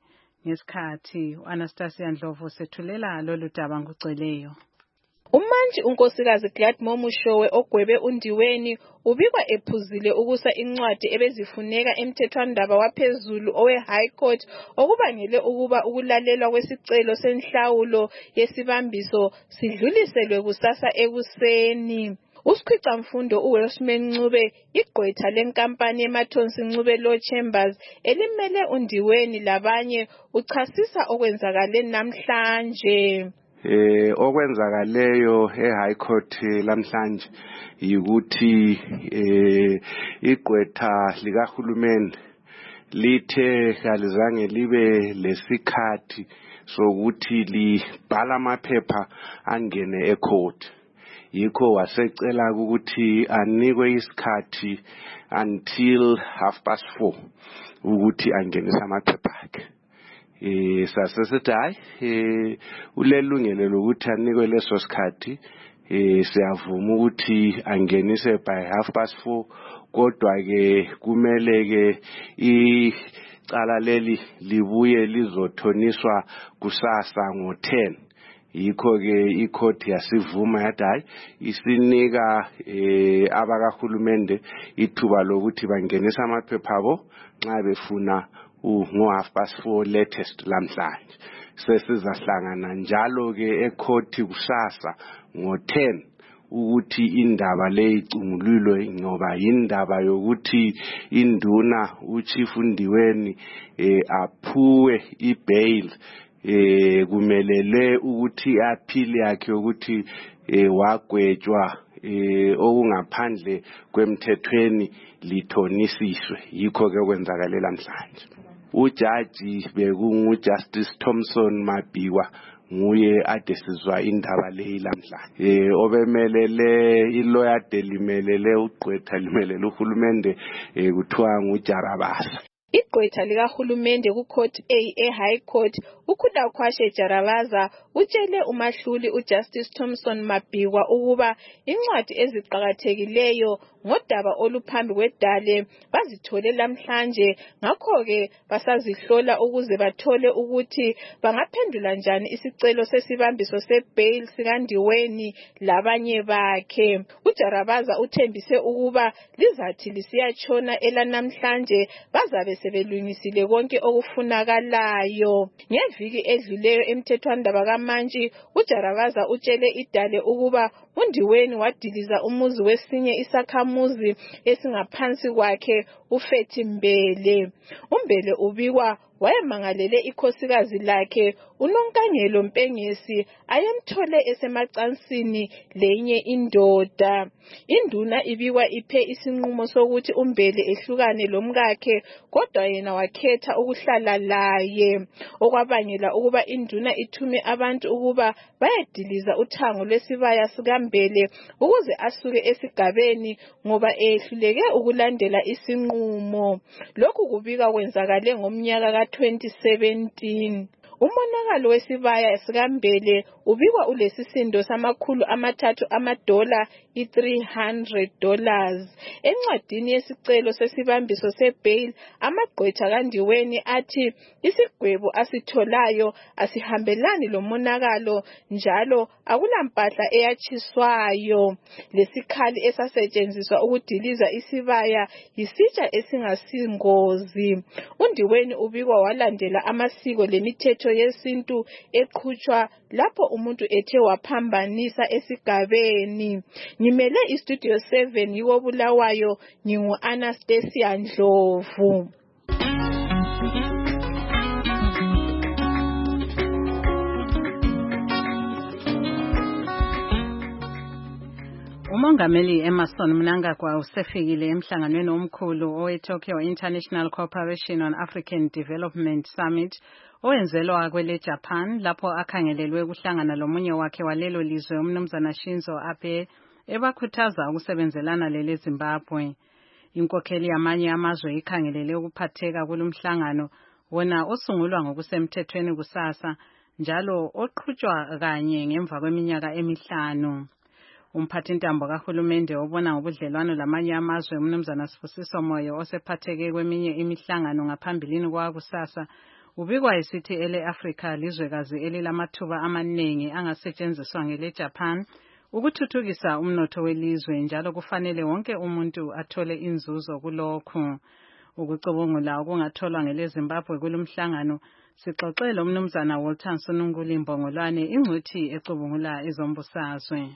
Anastasia Ndlovu sethulela lolu daba ngugcweleyo. uMantshi unkosikazi Gladmore Mushowe ogwebe uNdiweni ubikwa ephuzile ukusa incwadi ebezifuneka emthethwandaba waphezulu owe-High Court okubangele ukuba ukulalelwa kwesicelo senhlawulo yesibambiso sidluliselwe kusasa ekuseni. Usikhwicamfundo uWelshman Ncube igqwetha lenkampani yeMathonsi Ncube Law Chambers elimele uNdiweni labanye uchasisa okwenzakale namhlanje. Okwenzakaleyo eHigh Court lamhlanje yikuthi igqwetha likahulumende lithe kalizange libe lesikhathi sokuthi libhala amaphepha angene ecourt. Yikho wasecela ukuthi anikwe isikhathi until 4:30 ukuthi angenise amaphepha akhe. Sasesithi hayi ulelungelo lokuthi anikwe leso sikhathi siyavuma ukuthi angenise by 4:30 kodwa ke kumele ke icala leli libuye lizothoniswa kusasa ngo-10. Yikho ke icourt yasivuma yathi hayi isinika abakahulumende ithuba lokuthi bangenisa amaphepha abo nxa befuna ngo-4:30 latest lamhlanje. Sesizahlangana njalo ke ecourt kusasa ngo-10 ukuthi indaba le icungululwe ngoba indaba yokuthi induna uChief Ndiweni aphuwe ibail kumelele ukuthi aphili yakhe ukuthi wagwetshwa okungaphandle kwemthethweni lithonisiswe. Yikho ke kwenzakale namhlanje. ujaji bekunguJustice Thompson Mabhikwa nguye ade sizwa indaba leyi lamhlanje. Obemelele iloya delimelele ugqwetha limelele uhulumende kuthiwa nguJarabasa. Igqwetha likahulumende kuCourt A eHigh Court uKhudakhwashe Jarabaza utshele umahluli uJustice Thompson Mabhikwa ukuba incwadi eziqhakathekileyo ngodaba oluphambi kwedale bazithole lamhlanje, ngakho-ke basazihlola ukuze bathole ukuthi bangaphendula njani isicelo sesibambiso sebail sikandiweni labanye bakhe. uJarabaza uthembise ukuba lizathi lisiyatshona elanamhlanje bazabe sebelungisile konke okufunakalayo. Ngeviki edluleyo emthethwandaba kaMantshi, uJarabaza utshele idale ukuba uNdiweni wadiliza umuzi wesinye isakhamuzi esingaphansi kwakhe uFethi Mbele. uMbele ubikwa wayemangalele ikhosikazi lakhe uNonkangelo Mpengesi ayemthole esemacansini lenye indoda. Induna ibikwa iphe isinqumo sokuthi uMbele ehlukane lomkakhe, kodwa yena wakhetha ukuhlala laye, okwabangela ukuba induna ithume abantu ukuba bayediliza uthango lwesibaya sikaMbele ukuze asuke esigabeni ngoba ehluleke ukulandela isinqumo. Lokhu kubika kwenzakale ngomnyaka ka-2017. Umonakalo wesibaya sikaMbele ubikwa ulesisindo $300 $300. Encwadini yesicelo sesibambiso sebail, amagqwetha kaNdiweni athi isigwebo asitholayo asihambelani lomonakalo njalo akulampahla eyatshiswayo. Lesikhali esasetshenziswa ukudiliza isibaya yisitsha esingasingozi. uNdiweni ubikwa walandela amasiko lemithetho yesintu eqhutshwa lapho umuntu ethe waphambanisa esigabeni. Ngimele iStudio 7 yiwo Bulawayo, ngingu-Anastasia Ndlovu. Umongameli Emmerson Mnangagwa usefikile emhlanganweni omkhulu owe-Tokyo International Cooperation on African Development Summit owenzelwa kwele Japan, lapho akhangelelwe ukuhlangana lomunye wakhe walelo lizwe umnumzana Shinzo Abe ebakhuthaza ukusebenzelana lele Zimbabwe. Inkokheli yamanye amazwe ikhangelele ukuphatheka kulomhlangano wona osungulwa ngokusemthethweni kusasa njalo oqhutshwa kanye ngemva kweminyaka emihlanu. Umphathintambo kahulumende obona ngobudlelwano lamanye amazwe umnumzana Sibusiso Moyo osephatheke kweminye imihlangano ngaphambilini kwakusasa ubikwa esithi ele-Afrika lizwekazi elilamathuba amaningi angasetshenziswa ngele Japan ukuthuthukisa umnotho welizwe, njalo kufanele wonke umuntu athole inzuzo kulokhu. Ukucubungula okungatholwa ngele Zimbabwe kulomhlangano sixoxele umnumzana Walter Nsonunguli Mbongolwane, ingcwethi ecubungula izombusazwe.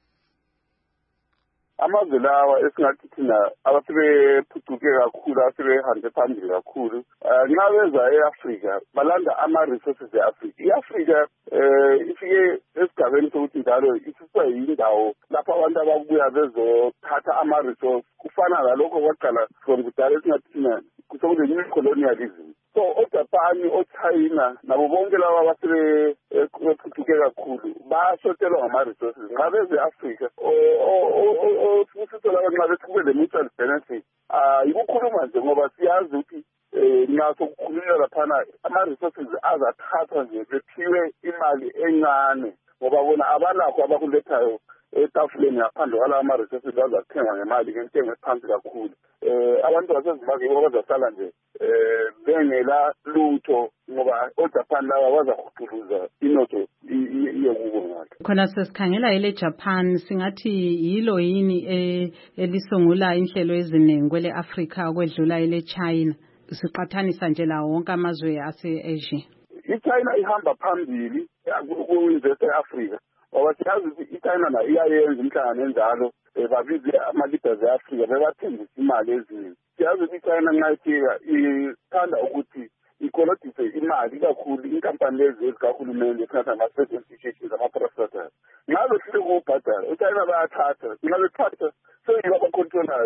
Amazwe lawa esingathi thina abasebephucuke kakhulu, asebehambe phambili kakhulu, nxa beza e-Afrika balanda ama-resources e-Afrika. I-Afrika ifike esigabeni sokuthi njalo isiswa yindawo lapho abantu ababuya bezothatha ama-resource, kufana lalokho kwaqala from kudala esingathi thina kusokule-new colonialism. So oJapan, oChina nabo bonke laba abasebephucuke kakhulu bashotelwa ngama-resources. Nxa beze e-Afrika Sibusiso laba nxa bethi kube le-mutual benefit, yikukhuluma nje ngoba siyazi ukuthi nxa sokukhulunywa laphana ama-resources azathathwa nje bephiwe imali encane ngoba bona abalakho abakulethayo etafuleni ngaphandle kwalawa ama-resources bazathengwa ngemali ngentengo ephansi kakhulu. Abantu basezimbabwe bazasala nje bengela lutho ngoba oJapan laba bazahuthuluza inotho iyekubo ngalo. Khona sesikhangela ele Japan, singathi yilo yini elisungula inhlelo eziningi kwele Afrika okwedlula ele China, siqathanisa nje lawo wonke amazwe ase-Asia? iChina ihamba phambili ku-invest e-Afrika ngoba siyazi ukuthi iChina nayo iyayenza imhlangano enjalo, babize ama-leaders e-Afrika bebathembisa imali eziningi. Siyazi ukuthi iChina nxa ifika ithanda ukuthi ikolodise imali kakhulu inkampani lezi ezikahulumende esingathi ama-state institutions, ama-prostators. Nxa behlule ukubhadala iChina bayathatha, nxa bethatha seyibo abakhontrolayo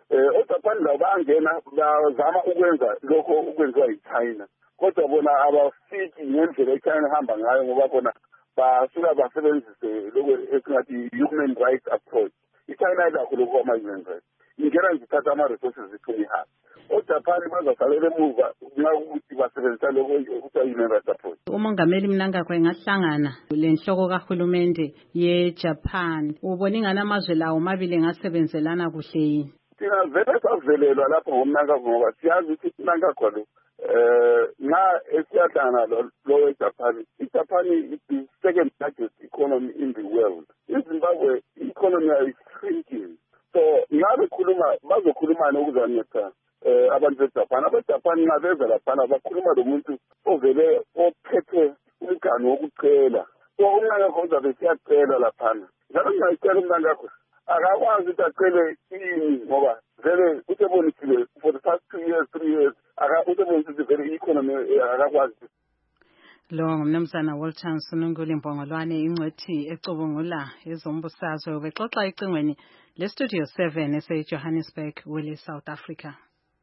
oJapan labo bangena bazama ukwenza lokho okwenziwa yiChina kodwa bona abafiki ngendlela iChina ihamba ngayo ngoba bona basuka basebenzise lokho esingathi human rights approach. iChina ilakho lokho ama-human rights ingena ngithatha ama-resources ithuni ihamba. oJapan bazasalela emuva nxa ukuthi basebenzisa lokho okuthiwa human rights approach. uMongameli Mnangagwa ngahlangana lenhloko kahulumende yeJapan ubona ingane amazwe lawo mabili ngasebenzelana kuhle yini? Thina vele savelelwa lapho ngoMnangagwa ngoba siyazi ukuthi Mnangagwa lo nxa esiyahlangana lo weJapan, iJapan is the second largest economy in the world. iZimbabwe economy is shrinking. So ngabe bazokhulumana ukuzanceda abantu beJapan. abeJapan nxa beza laphana bakhuluma lomuntu ovele ophethe umganu wokucela. So uMnangagwa uzabe siyacela laphana. Njalo ngingayicela uMnangagwa akakwazi ukuthi acele ini ngoba vele usebonisile for the past 2 years, 3 years usebonisile vele i-economy akakwazi. Lo ngumnumzana Walter Sununguli Mbongolwane ingcwethi ecubungula ezombusazwe ubexoxa icingweni leStudio 7 eseJohannesburg wele South Africa.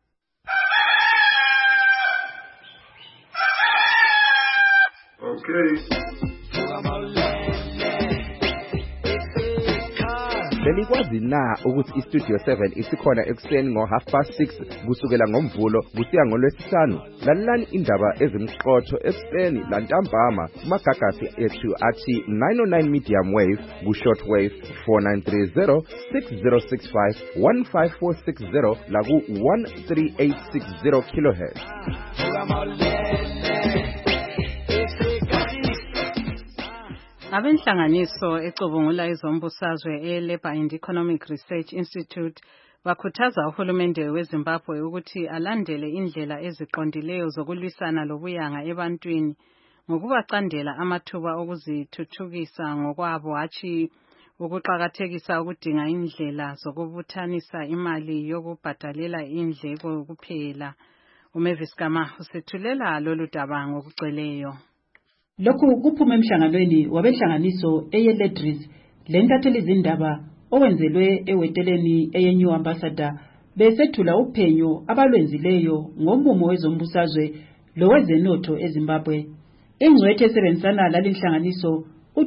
Okay. Belikwazi na ukuthi iStudio 7 isikhona ekuseni ngo6:30 kusukela ngoMvulo kusiya ngoLwesihlanu. Lalelani indaba ezimqotho ekuseni lantambama kumagagasi ethu athi 909 medium wave ku-short wave 4930 6065 15460 laku 13860 kilohertz. Abenhlanganiso ecubungula izombusazwe eLabour and Economic Research Institute bakhuthaza uhulumende weZimbabwe ukuthi alandele indlela eziqondileyo zokulwisana lobuyanga ebantwini ngokubacandela amathuba okuzithuthukisa ngokwabo hatshi ukuqhakathekisa ukudinga indlela zokubuthanisa imali yokubhadalela indleko kuphela. uMavis Kama usethulela lolu daba ngokugcweleyo. Lokhu kuphuma emhlanganweni wabenhlanganiso eyeLedris lentatheli izindaba owenzelwe eweteleni eyeNew Ambassador besethula uphenyo abalwenzileyo ngomumo wezombusazwe lowezenotho eZimbabwe. Ingcwethi esebenzisana lalinhlanganiso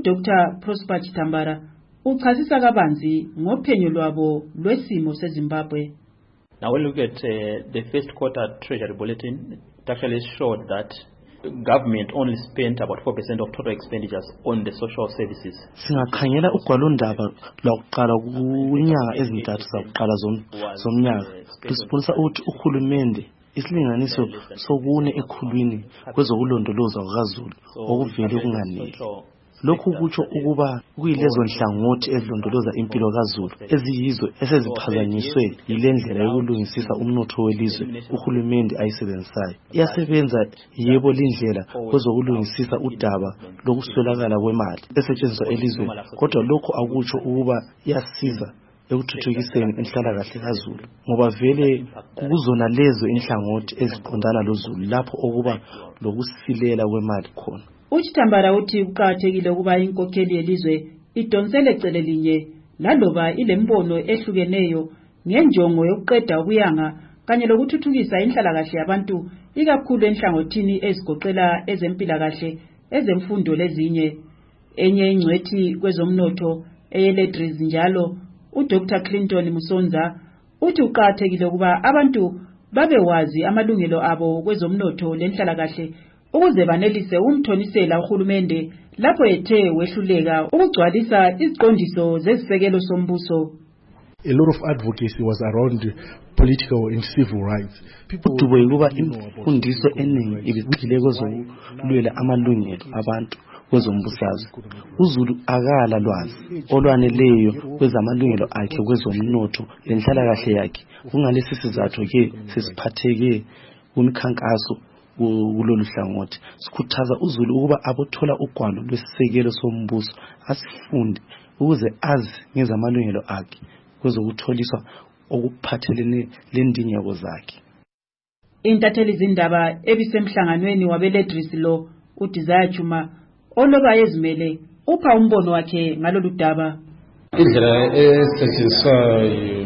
uDr Prosper Chitambara uchazisa kabanzi ngophenyo lwabo lwesimo seZimbabwe. Now when we look at the first quarter Treasury Bulletin, it actually showed that government only spent about 4% of total expenditures on the social services. Singakhangela ugwalondaba lokuqala kunyanga ezintathu zakuqala zomnyaka lusibonisa ukuthi uhulumende isilinganiso sokune ekhulwini kwezokulondoloza kwaZulu okuvele kunganele. Lokhu kutsho ukuba kuyilezo nhlangothi ezilondoloza impilo kaZulu eziyizo eseziphazanyiswe yilendlela yokulungisisa umnotho welizwe uhulumende ayisebenzisayo. Iyasebenza yebo lindlela kwezokulungisisa udaba lokuswelakala kwemali esetshenziswa elizweni, kodwa lokho akutsho ukuba iyasiza ekuthuthukiseni inhlalakahle kaZulu ngoba vele kuzona lezo inhlangothi eziqondana loZulu lapho okuba lokusilela kwemali khona. Uchitambara uthi kuqakathekile ukuba inkokheli yelizwe idonsele cele linye laloba ilembono ehlukeneyo ngenjongo yokuqeda ubuyanga kanye lokuthuthukisa inhlalakahle yabantu ikakhulu enhlangothini ezigoqela ezempilakahle, ezemfundo lezinye. Enye ingcwethi kwezomnotho eyeLedris njalo uDr Clinton Musonza uthi kuqakathekile ukuba abantu babewazi amalungelo abo kwezomnotho lenhlalakahle ukuze banelise umthonisela uhulumende lapho ethe wehluleka ukugcwalisa iziqondiso zezisekelo sombuso. A lot of advocacy was around political and civil rights. Udubo yokuba imfundiso eningi ibigxile kwezokulwela amalungelo abantu kwezombusazwe. uZulu akala lwazi olwaneleyo kwezamalungelo akhe kwezomnotho lenhlalakahle yakhe. Kungalesi sizathu ke sesiphatheke kumkhankaso kulolu hlangothi. Sikhuthaza uZulu ukuba abothola ugwalo lwesisekelo sombuso asifunde ukuze azi ngezamalungelo akhe kwezokutholiswa okuphathelene lendingeko zakhe. Intatheli izindaba ebisemhlanganweni wabeLedris lo uDesire Chuma oloba ezimele upha umbono wakhe ngalolu daba. Indlela esetshenziswayo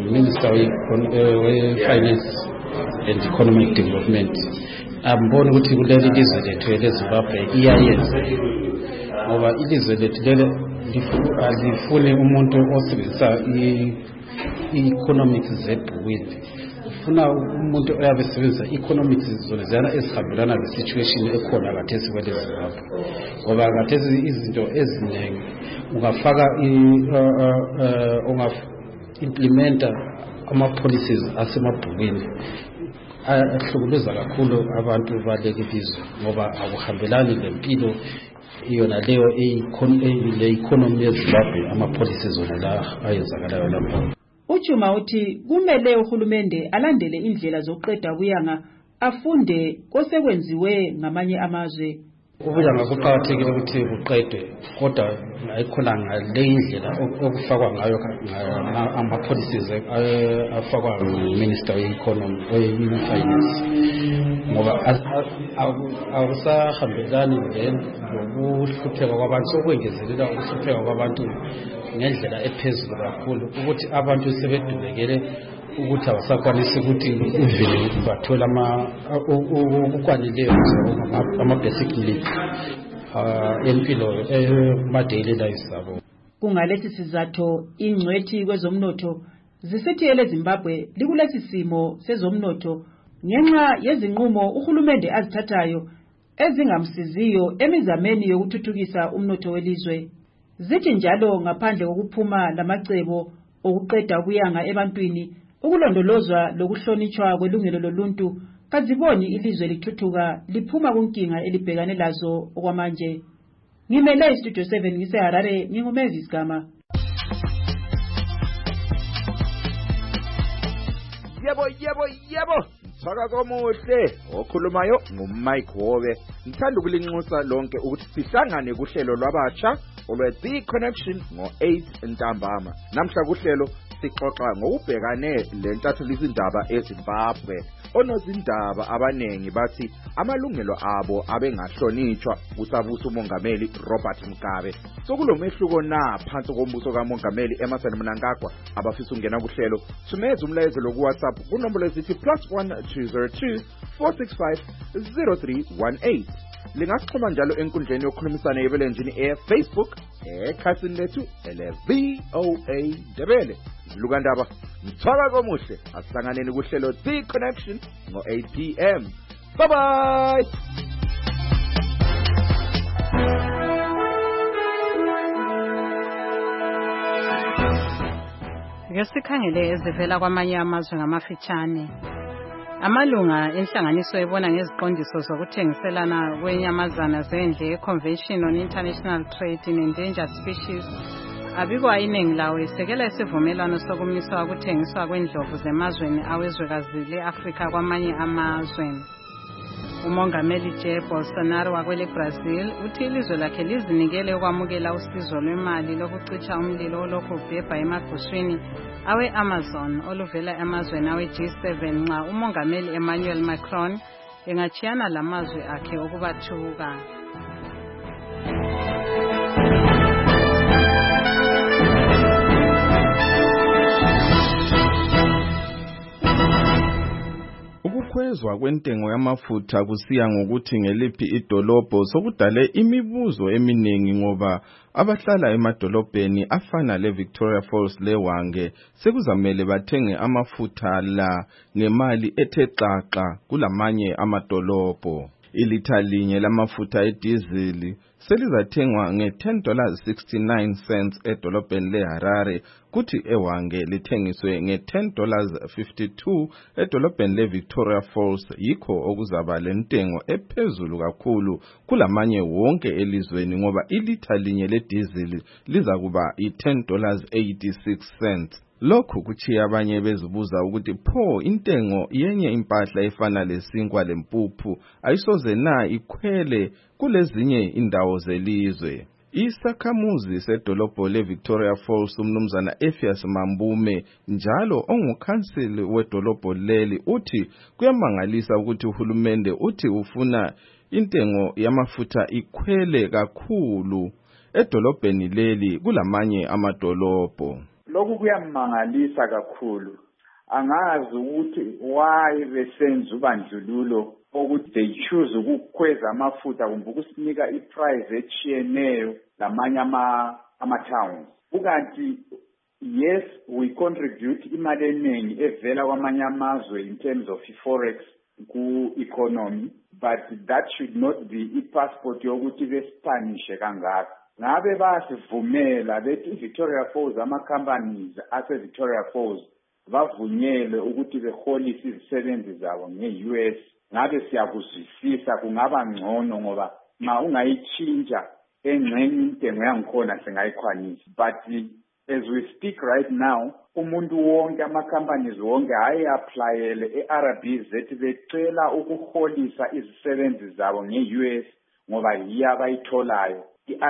Minister we-Finance and Economic Development ambona ukuthi kuleli lizwe lethu leZimbabwe iyayenza ngoba ilizwe lethu lele alifuni umuntu osebenzisa i-economics zebhukwini, ufuna umuntu oyabesebenzisa i-economics zona ziyana ezihambelana le-situation ekhona khathesi kweleZimbabwe ngoba khathesi izinto eziningi ungafaka unga-implementa ama-policies asemabhukwini ahlukuluza kakhulu abantu baleli lizwe ngoba akuhambelani lempilo iyona leyo le-economy yeZimbabwe, ama-policies zona la ayenzakalayo lapho. uJuma uthi kumele uhulumende alandele indlela zokuqeda ubuyanga afunde kosekwenziwe ngamanye amazwe. Ubuyanga kuqakathekile ukuthi buqedwe kodwa ayikhona ngale indlela okufakwa ngayo ama-policies afakwa nguMinister we-Economy we-Finance ngoba akusahambelani nokuhlupheka kwabantu, sokwengezelela ukuhlupheka kwabantu ngendlela ephezulu kakhulu ukuthi abantu sebedubekele ukuthi abasakwanisi ukuthi ivele bathola ukwanileyo ama-basic needs empilo ma-daily lives abo. Kungalesi sizathu ingcwethi kwezomnotho zisithi eleZimbabwe likulesi simo sezomnotho ngenxa yezinqumo uhulumende azithathayo ezingamsiziyo emizameni yokuthuthukisa umnotho welizwe. Zithi njalo ngaphandle kokuphuma lamacebo okuqeda ubuyanga ebantwini, ukulondolozwa lokuhlonitshwa kwelungelo loluntu, kaziboni ilizwe lithuthuka liphuma kunkinga elibhekane lazo okwamanje. Ngimele iStudio 7 ngiseHarare, nginguMavis Gama. Yebo. Mthaka komuhle, okhulumayo nguMike Hobe. Ngithanda ukulinxusa lonke ukuthi sihlangane kuhlelo lwabatsha olwe-The Connection ngo-8 ntambama. Namhla kuhlelo sixoxa ngokubhekane lentathelizindaba eZimbabwe. Onozindaba abanengi bathi amalungelo abo abengahlonitshwa kusabusa umongameli Robert Mugabe. Sokulomehluko na phansi kombuso kamongameli Emmerson Mnangagwa. Abafisa ungena kuhlelo thumeza umlayezelo ku WhatsApp kunombolo ezithi +1 202 465 0318. Lingasixhuma njalo enkundleni yokukhulumisana yebelenjini Facebook ekhasini lethu ele-VOA Ndebele. Lukandaba mthwaka komuhle, asihlanganeni kuhlelo The Connection ngo-8 p.m. Bye bye. Ngesikhangele ezivela kwamanye amazwe ngamafitshane. Amalunga enhlanganiso ebona ngeziqondiso zokuthengiselana kwenyamazana zendle Convention on International Trade in Endangered Species abikwa iningi lawo isekela isivumelwano sokumiswa ukuthengiswa kwendlovu zemazweni awezwekazi le-Afrika kwamanye amazwe. Umongameli Jair Bolsonaro wakwele Brazil uthi ilizwe lakhe lizinikele ukwamukela usizo lwemali lokucitsha umlilo olokhu ubhebha emaguswini awe-Amazon oluvela emazweni awe-G7 nxa umongameli Emmanuel Macron engachiyana lamazwe akhe okubathuka. Ukukhwezwa kwentengo yamafutha kusiya ngokuthi ngeliphi idolobho sokudale imibuzo eminingi ngoba abahlala emadolobheni afana leVictoria Falls leHwange sekuzamele bathenge amafutha la ngemali ethe xaxa kulamanye amadolobho. Ilitha linye lamafutha edizili selizathengwa nge$10.69 edolobheni leHarare, kuthi eHwange lithengiswe nge$10.52 edolobheni leVictoria Falls. Yikho okuzaba lentengo ephezulu kakhulu kulamanye wonke elizweni ngoba ilitha linye ledizili liza kuba $10.86. Lokhu kuchiya abanye bezibuza ukuthi pho intengo yenye impahla efana lesinkwa lempuphu ayisoze na ikhwele kulezinye indawo zelizwe. Isakhamuzi sedolobho leVictoria Falls umnumzana Effias Mambume njalo ongukhansili wedolobho leli uthi kuyamangalisa ukuthi uhulumende uthi ufuna intengo yamafutha ikhwele kakhulu edolobheni leli kulamanye amadolobho. lokhu kuyamangalisa kakhulu. Angazi ukuthi why besenza ubandlululo ukuthi they choose ukukhweza amafutha kumbe ukusinika iprice echiyeneyo lamanye ama-towns. Ukanti yes, we contribute imali eningi evela kwamanye amazwe in terms of forex ku-economy, but that should not be i-passport yokuthi besiphanishe kangaka. Ngabe basivumela bethi Victoria Falls ama-companies ase-Victoria Falls bavunyelwe ukuthi beholise izisebenzi zabo nge-US. Ngabe siyakuzwisisa kungaba ngcono ngoba ma ungayitshintsha engxenye intengo yangikhona singayikhwanisa. But as we speak right now, umuntu wonke ama-companies wonke ayi-aplayele e-RBZ becela ukuholisa izisebenzi zabo nge-US ngoba yiyo abayitholayo.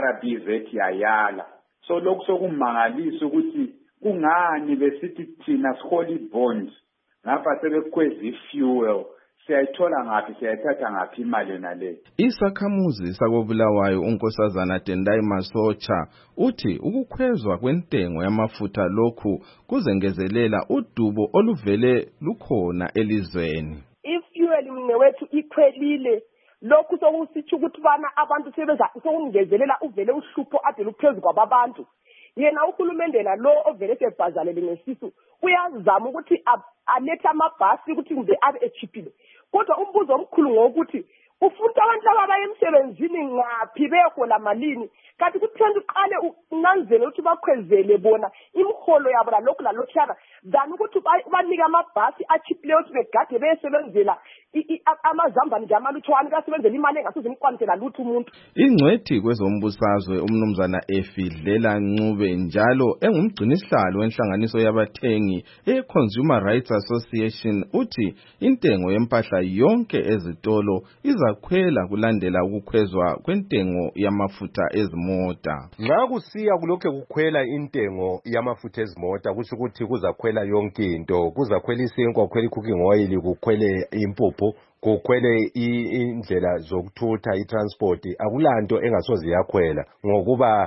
I-RBZ yayala. So lokhu sokumangalisa ukuthi kungani besithi thina sihola i-bonds ngapha sebekweza i-fuel siyayithola ngaphi siyayithatha ngaphi imali nale. Isakhamuzi sakobulawayo unkosazana Tendai Masocha uthi ukukhwezwa kwentengo yamafutha lokhu kuzengezelela udubo oluvele lukhona elizweni. I-fuel mnewethu ikhwelile lokhu sokusitsho ukuthi bana abantu sebeza sokungezelela uvele uhlupho ade luphezulu kwabantu. Yena uhulumende lo ovele sebhazalele ngesisu uyazama ukuthi alethe amabhasi ukuthi ngibe abe echiphile. Kodwa umbuzo omkhulu ngokuthi ufuna abantu ababaye emsebenzini ngaphi beyohola malini kanti kuthenda uqale unanzele ukuthi bakhwezele bona imiholo yabo lokhu lalokhana than ukuthi banika amabhasi achiphile ukuthi begade beyesebenzela amazambani nje amalutshwana kasebenzela imali engasuze imkwanisela lutho umuntu. Ingcwethi kwezombusazwe umnumzana Efidlela Ncube njalo engumgcinisihlalo wenhlanganiso yabathengi e-Consumer Rights Association uthi intengo yempahla yonke ezitolo izakhwela kulandela ukukhwezwa kwentengo yamafutha ezimota. Nxa kusiya kulokho kukhwela intengo yamafutha ezimota kusho ukuthi kuzakhwela yonke into, kuzakhwela isinkwa, kukhwela cooking oil, kukhwele impuphu, kukhwele indlela zokuthatha i-transport. Akulanto engasoze yakhwela ngokuba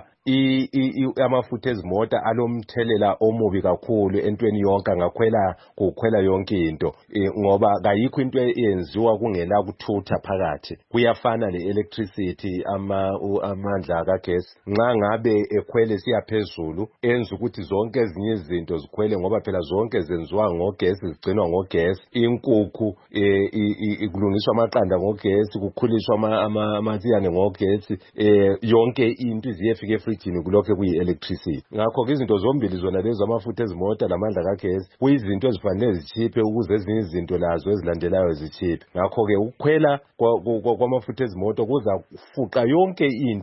amafutha ezimota alomthelela omubi kakhulu entweni yonke ngakhwela kukhwela yonke into ngoba kayikho into eyenziwa kungela kuthutha phakathi. Kuyafana le-electricity amandla kagesi nxa ngabe ekhwele siyaphezulu enza ukuthi zonke ezinye izinto zikhwele ngoba phela zonke zenziwa ngogesi, zigcinwa ngogesi. Inkukhu kulungiswa amaqanda ngogesi, kukhuliswa amatsiyane ngogesi, yonke into iziyefika efrijini kulokho kuyi-electricity. Ngakho izinto zombili zona lezo amafutha ezimota lamandla kagesi kuyizinto ezifanele zichiphe ukuze ezinye izinto lazo ezilandelayo zichiphe. Ngakho-ke ukukhwela kwamafutha ezimoto kuza kufuqa yonke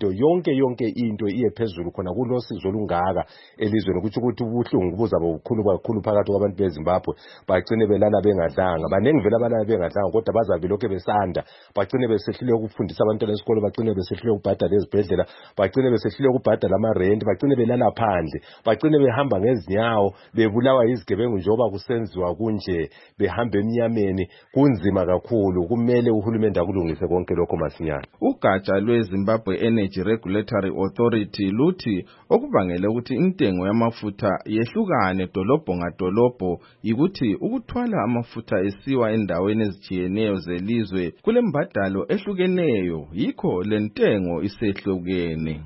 into iye phezulu khona kulosizo olungaka elizweni kuthi ukuthi ubuhlungu buzaba bukhulu kakhulu phakathi kwabantu beZimbabwe bagcine belala bengadlanga. Banengi vele abalala bengadlanga kodwa bazabe lokho besanda bagcine besehluleka ukufundisa abantwana esikolo, bagcine besehluleka ukubhadala ezibhedlela, bagcine besehluleka ukubhadala amarenti, bagcine belala phandle, bagcine behamba ngezinyawo bebulawa izigebengu njengoba kusenziwa kunje, behamba emnyameni. Kunzima kakhulu, kumele uhulumende akulungise konke lokho masinyane. Ugatsha lweZimbabwe Energy Regulatory Authority luthi okubangela ukuthi intengo yamafutha yehlukane dolobho ngadolobho yikuthi ukuthwala amafutha esiwa endaweni ezijiyeneyo zelizwe kulembadalo ehlukeneyo, yikho lentengo isehlukene.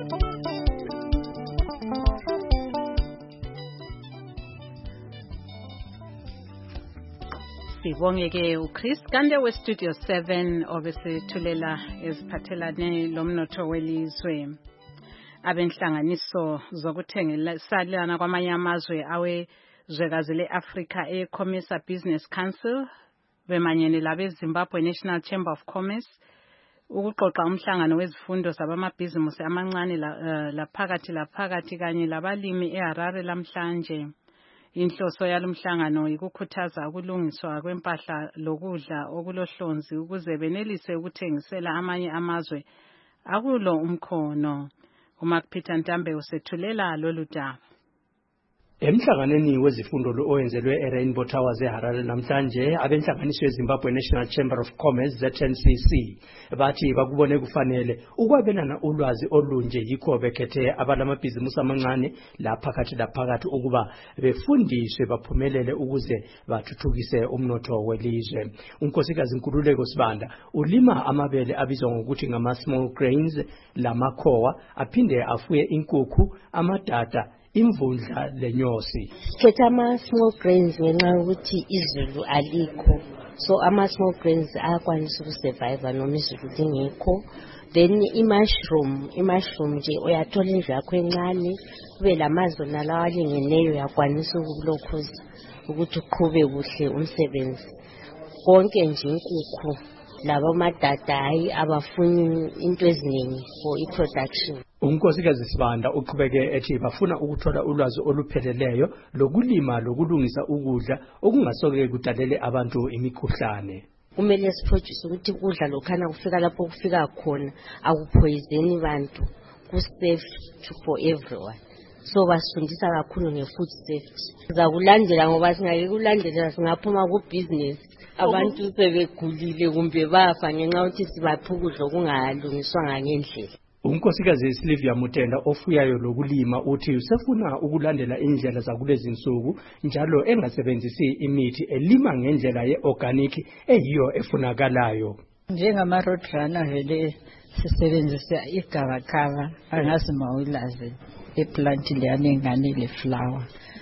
Sibonge uChris Kande we-Studio 7 obesithulela eziphathelane lomnotho welizwe. Abenhlanganiso zokuthengiselana kwamanye amazwe awezwekazi le-Afrika e-Commerce Business Council bemanyene labe-Zimbabwe National Chamber of Commerce ukuqoqa umhlangano wezifundo zabamabhizimusi amancane laphakathi kanye labalimi eHarare lamhlanje. Inhloso yalomhlangano ikukhuthaza ukulungiswa kwempahla lokudla okulohlonzi ukuze benelise ukuthengisela amanye amazwe akulo umkhono. uMark Peter Ntambe usethulela lolu daba. Emhlanganweni wezifundo owenzelwe eRainbow Towers eHarare namhlanje abenhlanganiso yeZimbabwe National Chamber of Commerce ZNCC bathi bakubone kufanele ukwabelana ulwazi olunje yikho bekhethe abalamabhizimusi amancane laphakathi ukuba befundiswe baphumelele ukuze bathuthukise umnotho welizwe. Unkosikazi Nkululeko Sibanda ulima amabele abizwa ngokuthi ngama small grains lamakhowa aphinde afuye inkukhu, amadada, imvundla lenyosi. Khetha ama-small grains ngenxa yokuthi izulu alikho, so ama-small grains ayakwanisa ukusurvive noma izulu lingekho. Then i-mushroom nje uyathola indlu yakho encane kube lamazona lawa alingeneyo yakwanisa ukulokhuza ukuthi uqhube kuhle umsebenzi. Konke nje inkukhu laba madada hayi abafuni into eziningi for i-production. Unkosikazi Sibanda uqhubeke ethi bafuna ukuthola ulwazi olupheleleyo lokulima lokulungisa ukudla okungasoke kudalele abantu imikhuhlane. Kumele siproduce ukuthi ukudla lokhana kufika lapho kufika khona akupoisoni bantu, ku-safe for everyone. So basifundisa kakhulu nge-food safety. Sizakulandela ngoba singake kulandela singaphuma ku-business abantu sebegulile kumbe bafa ngenxa yokuthi sibapha ukudla okungalungiswanga ngendlela. Unkosikazi Silvia Mutenda ofuyayo lokulima uthi usefuna ukulandela indlela zakulezi insuku njalo engasebenzisi imithi elima ngendlela ye-organic eyiyo efunakalayo. Njengama roadrunner vele sisebenzisa igabakaba angazi mawulazi iplant leyana engane le flower,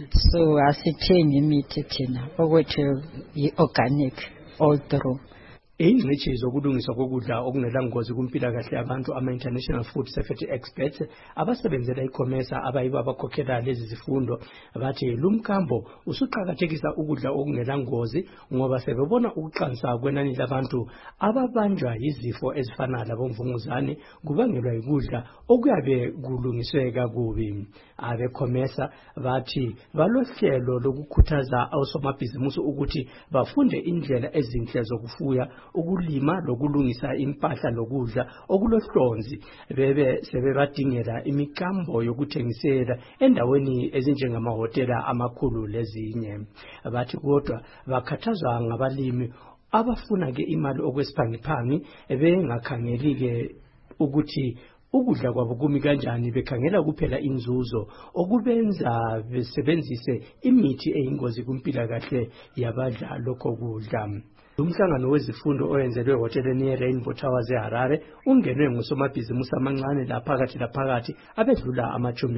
so asithengi imithi thina okwethu yi-organic all through. Ingcitshi zokulungiswa kokudla okunela ngozi kumpilakahle abantu ama-International Food Safety Experts abasebenzela iCOMESA abayibo abakhokhela lezi zifundo bathi lumkhambo usuqhakathekisa ukudla okunela ngozi ngoba sebebona ukuqansa kwenani labantu ababanjwa yizifo ezifana labomvunguzane kubangelwa yikudla okuyabe kulungiswe kakubi. AbeCOMESA bathi balohlelo lokukhuthaza osomabhizimusi ukuthi bafunde indlela ezinhle zokufuya, ukulima lokulungisa impahla lokudla okulohlonzi bebe sebebadingela imikambo yokuthengisela endaweni ezinjengamahotela amakhulu lezinye. Bathi kodwa bakhathazwa ngabalimi abafuna ke imali okwesiphangiphangi bengakhangeli ke ukuthi ukudla kwabo kumi kanjani, bekhangela kuphela inzuzo okubenza besebenzise imithi eyingozi kumpilakahle yabadla lokho kudla. Umhlangano wezifundo oyenzelwe ehoteleni ye-Rainbow Towers eHarare ungenwe ngusomabhizimusi amancane laphakathi abedlula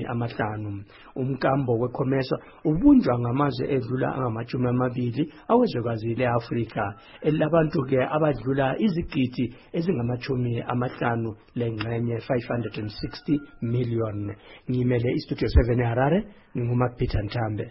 50. Umkambo weCOMESA ubunjwa ngamazwe edlula 20 awezwekazi le-Afrika elabantu ke abadlula izigidi ezingama-50 lengxenye 560 million. Ngimele iStudio 7 eHarare, ngingumapita Ntambe.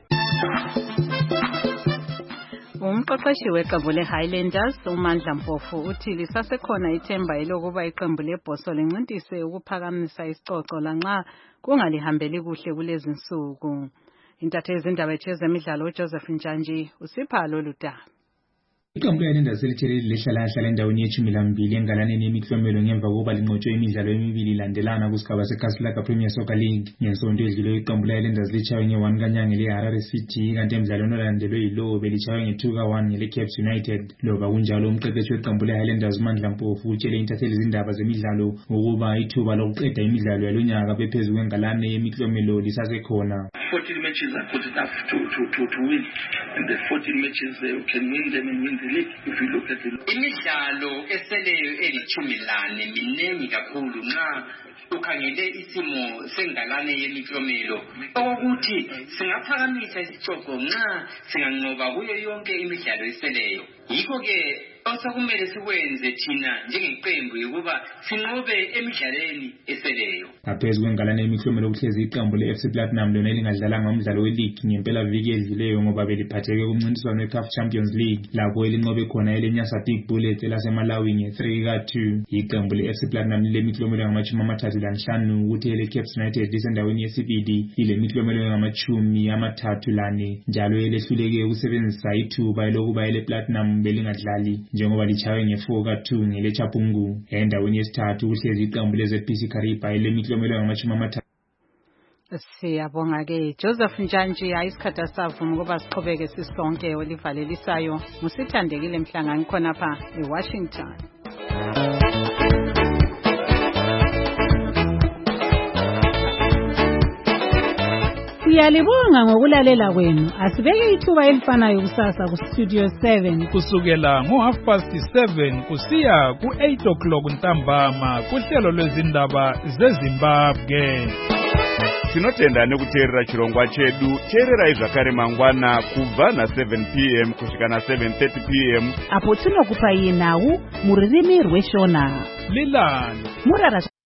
Umqeqeshi weqembu le-Highlanders uMandla Mpofu uthi lisasekhona ithemba elokuba iqembu lebhoso lincintise ukuphakamisa isicoco lanxa kungalihambeli kuhle kulezi nsuku. Intatheli zindaba ezemidlalo uJoseph Njanji usipha lolu daba. Iqembu le-Highlanders selithelile lehlala endaweni ye-12 engalaneni yemiklomelo ngemva kokuba linqotshwe imidlalo emibili ilandelana kusigaba seKasilaka Premier Soccer League. Ngesonto edlule iqembu le-Highlanders litshawe nge-1 kanyanga le-Harare City, kanti emdlalweni olandelwe yilo belitshawe nge-2-1 ngele-Caps United. Loba kunjalo umqeqeshi weqembu le-Highlanders uMandla Mpofu utshele intatheli zindaba zemidlalo ukuba ithuba lokuqeda imidlalo yalonyaka bephezu kwengalane yemiklomelo lisasekhona. 14 matches are good enough to win, and the 14 matches you can win them and win the league if you look at the imidlalo eseleyo eli-10 minengi kakhulu nxa ukhangele isimo sengalane yemiklomelo okuthi singaphakamisa isicoco nxa singanqoba kuyo yonke imidlalo eseleyo. Yikho ke osekumele sikwenze thina njengeqembu ukuba sinqobe emidlalweni eseleyo. Ngaphezu kwengalane yemiklomelo kuhlezi iqembu le-FC Platinum lona elingadlalanga umdlalo we-league ngempela viki edluleyo ngoba beliphatheke kumncintiswano we-CAF Champions League lapho elinqobe khona eleNyasa Big Bullets elaseMalawi nge-3-2. Iqembu le-FC Platinum lilemiklomelo engama-35 ukuthi ele-Caps United lisendaweni yesibili lilemiklomelo engama-34 njalo elehluleke ukusebenzisa ithuba elokuba ele-Platinum belingadlali njengoba lichawe nge-4-2 ngeleChapungu. Endaweni yesithathu kuhlezi iqembu le-ZPC Kariba elemiklomelo engama-30. Siyabonga-ke Joseph Njantshi, ayisikhathi asavuma ukuba siqhubeke sisonke olivalelisayo musithandekile Mhlanga ngikhonapha eWashington. Siyalibonga ngokulalela kwenu. Asibeke ithuba elifanayo kusasa kuStudio 7 kusukela ngo7:30 kusiya ku8 ntambama kuhlelo lwezindaba zeZimbabwe. Tinotenda nekuteerera chirongwa chedu. Teerera zvakare mangwana kubva na7 p.m. kusvika na7:30 p.m. apo tinokupai nhau muririmi rweShona. Lilani Murara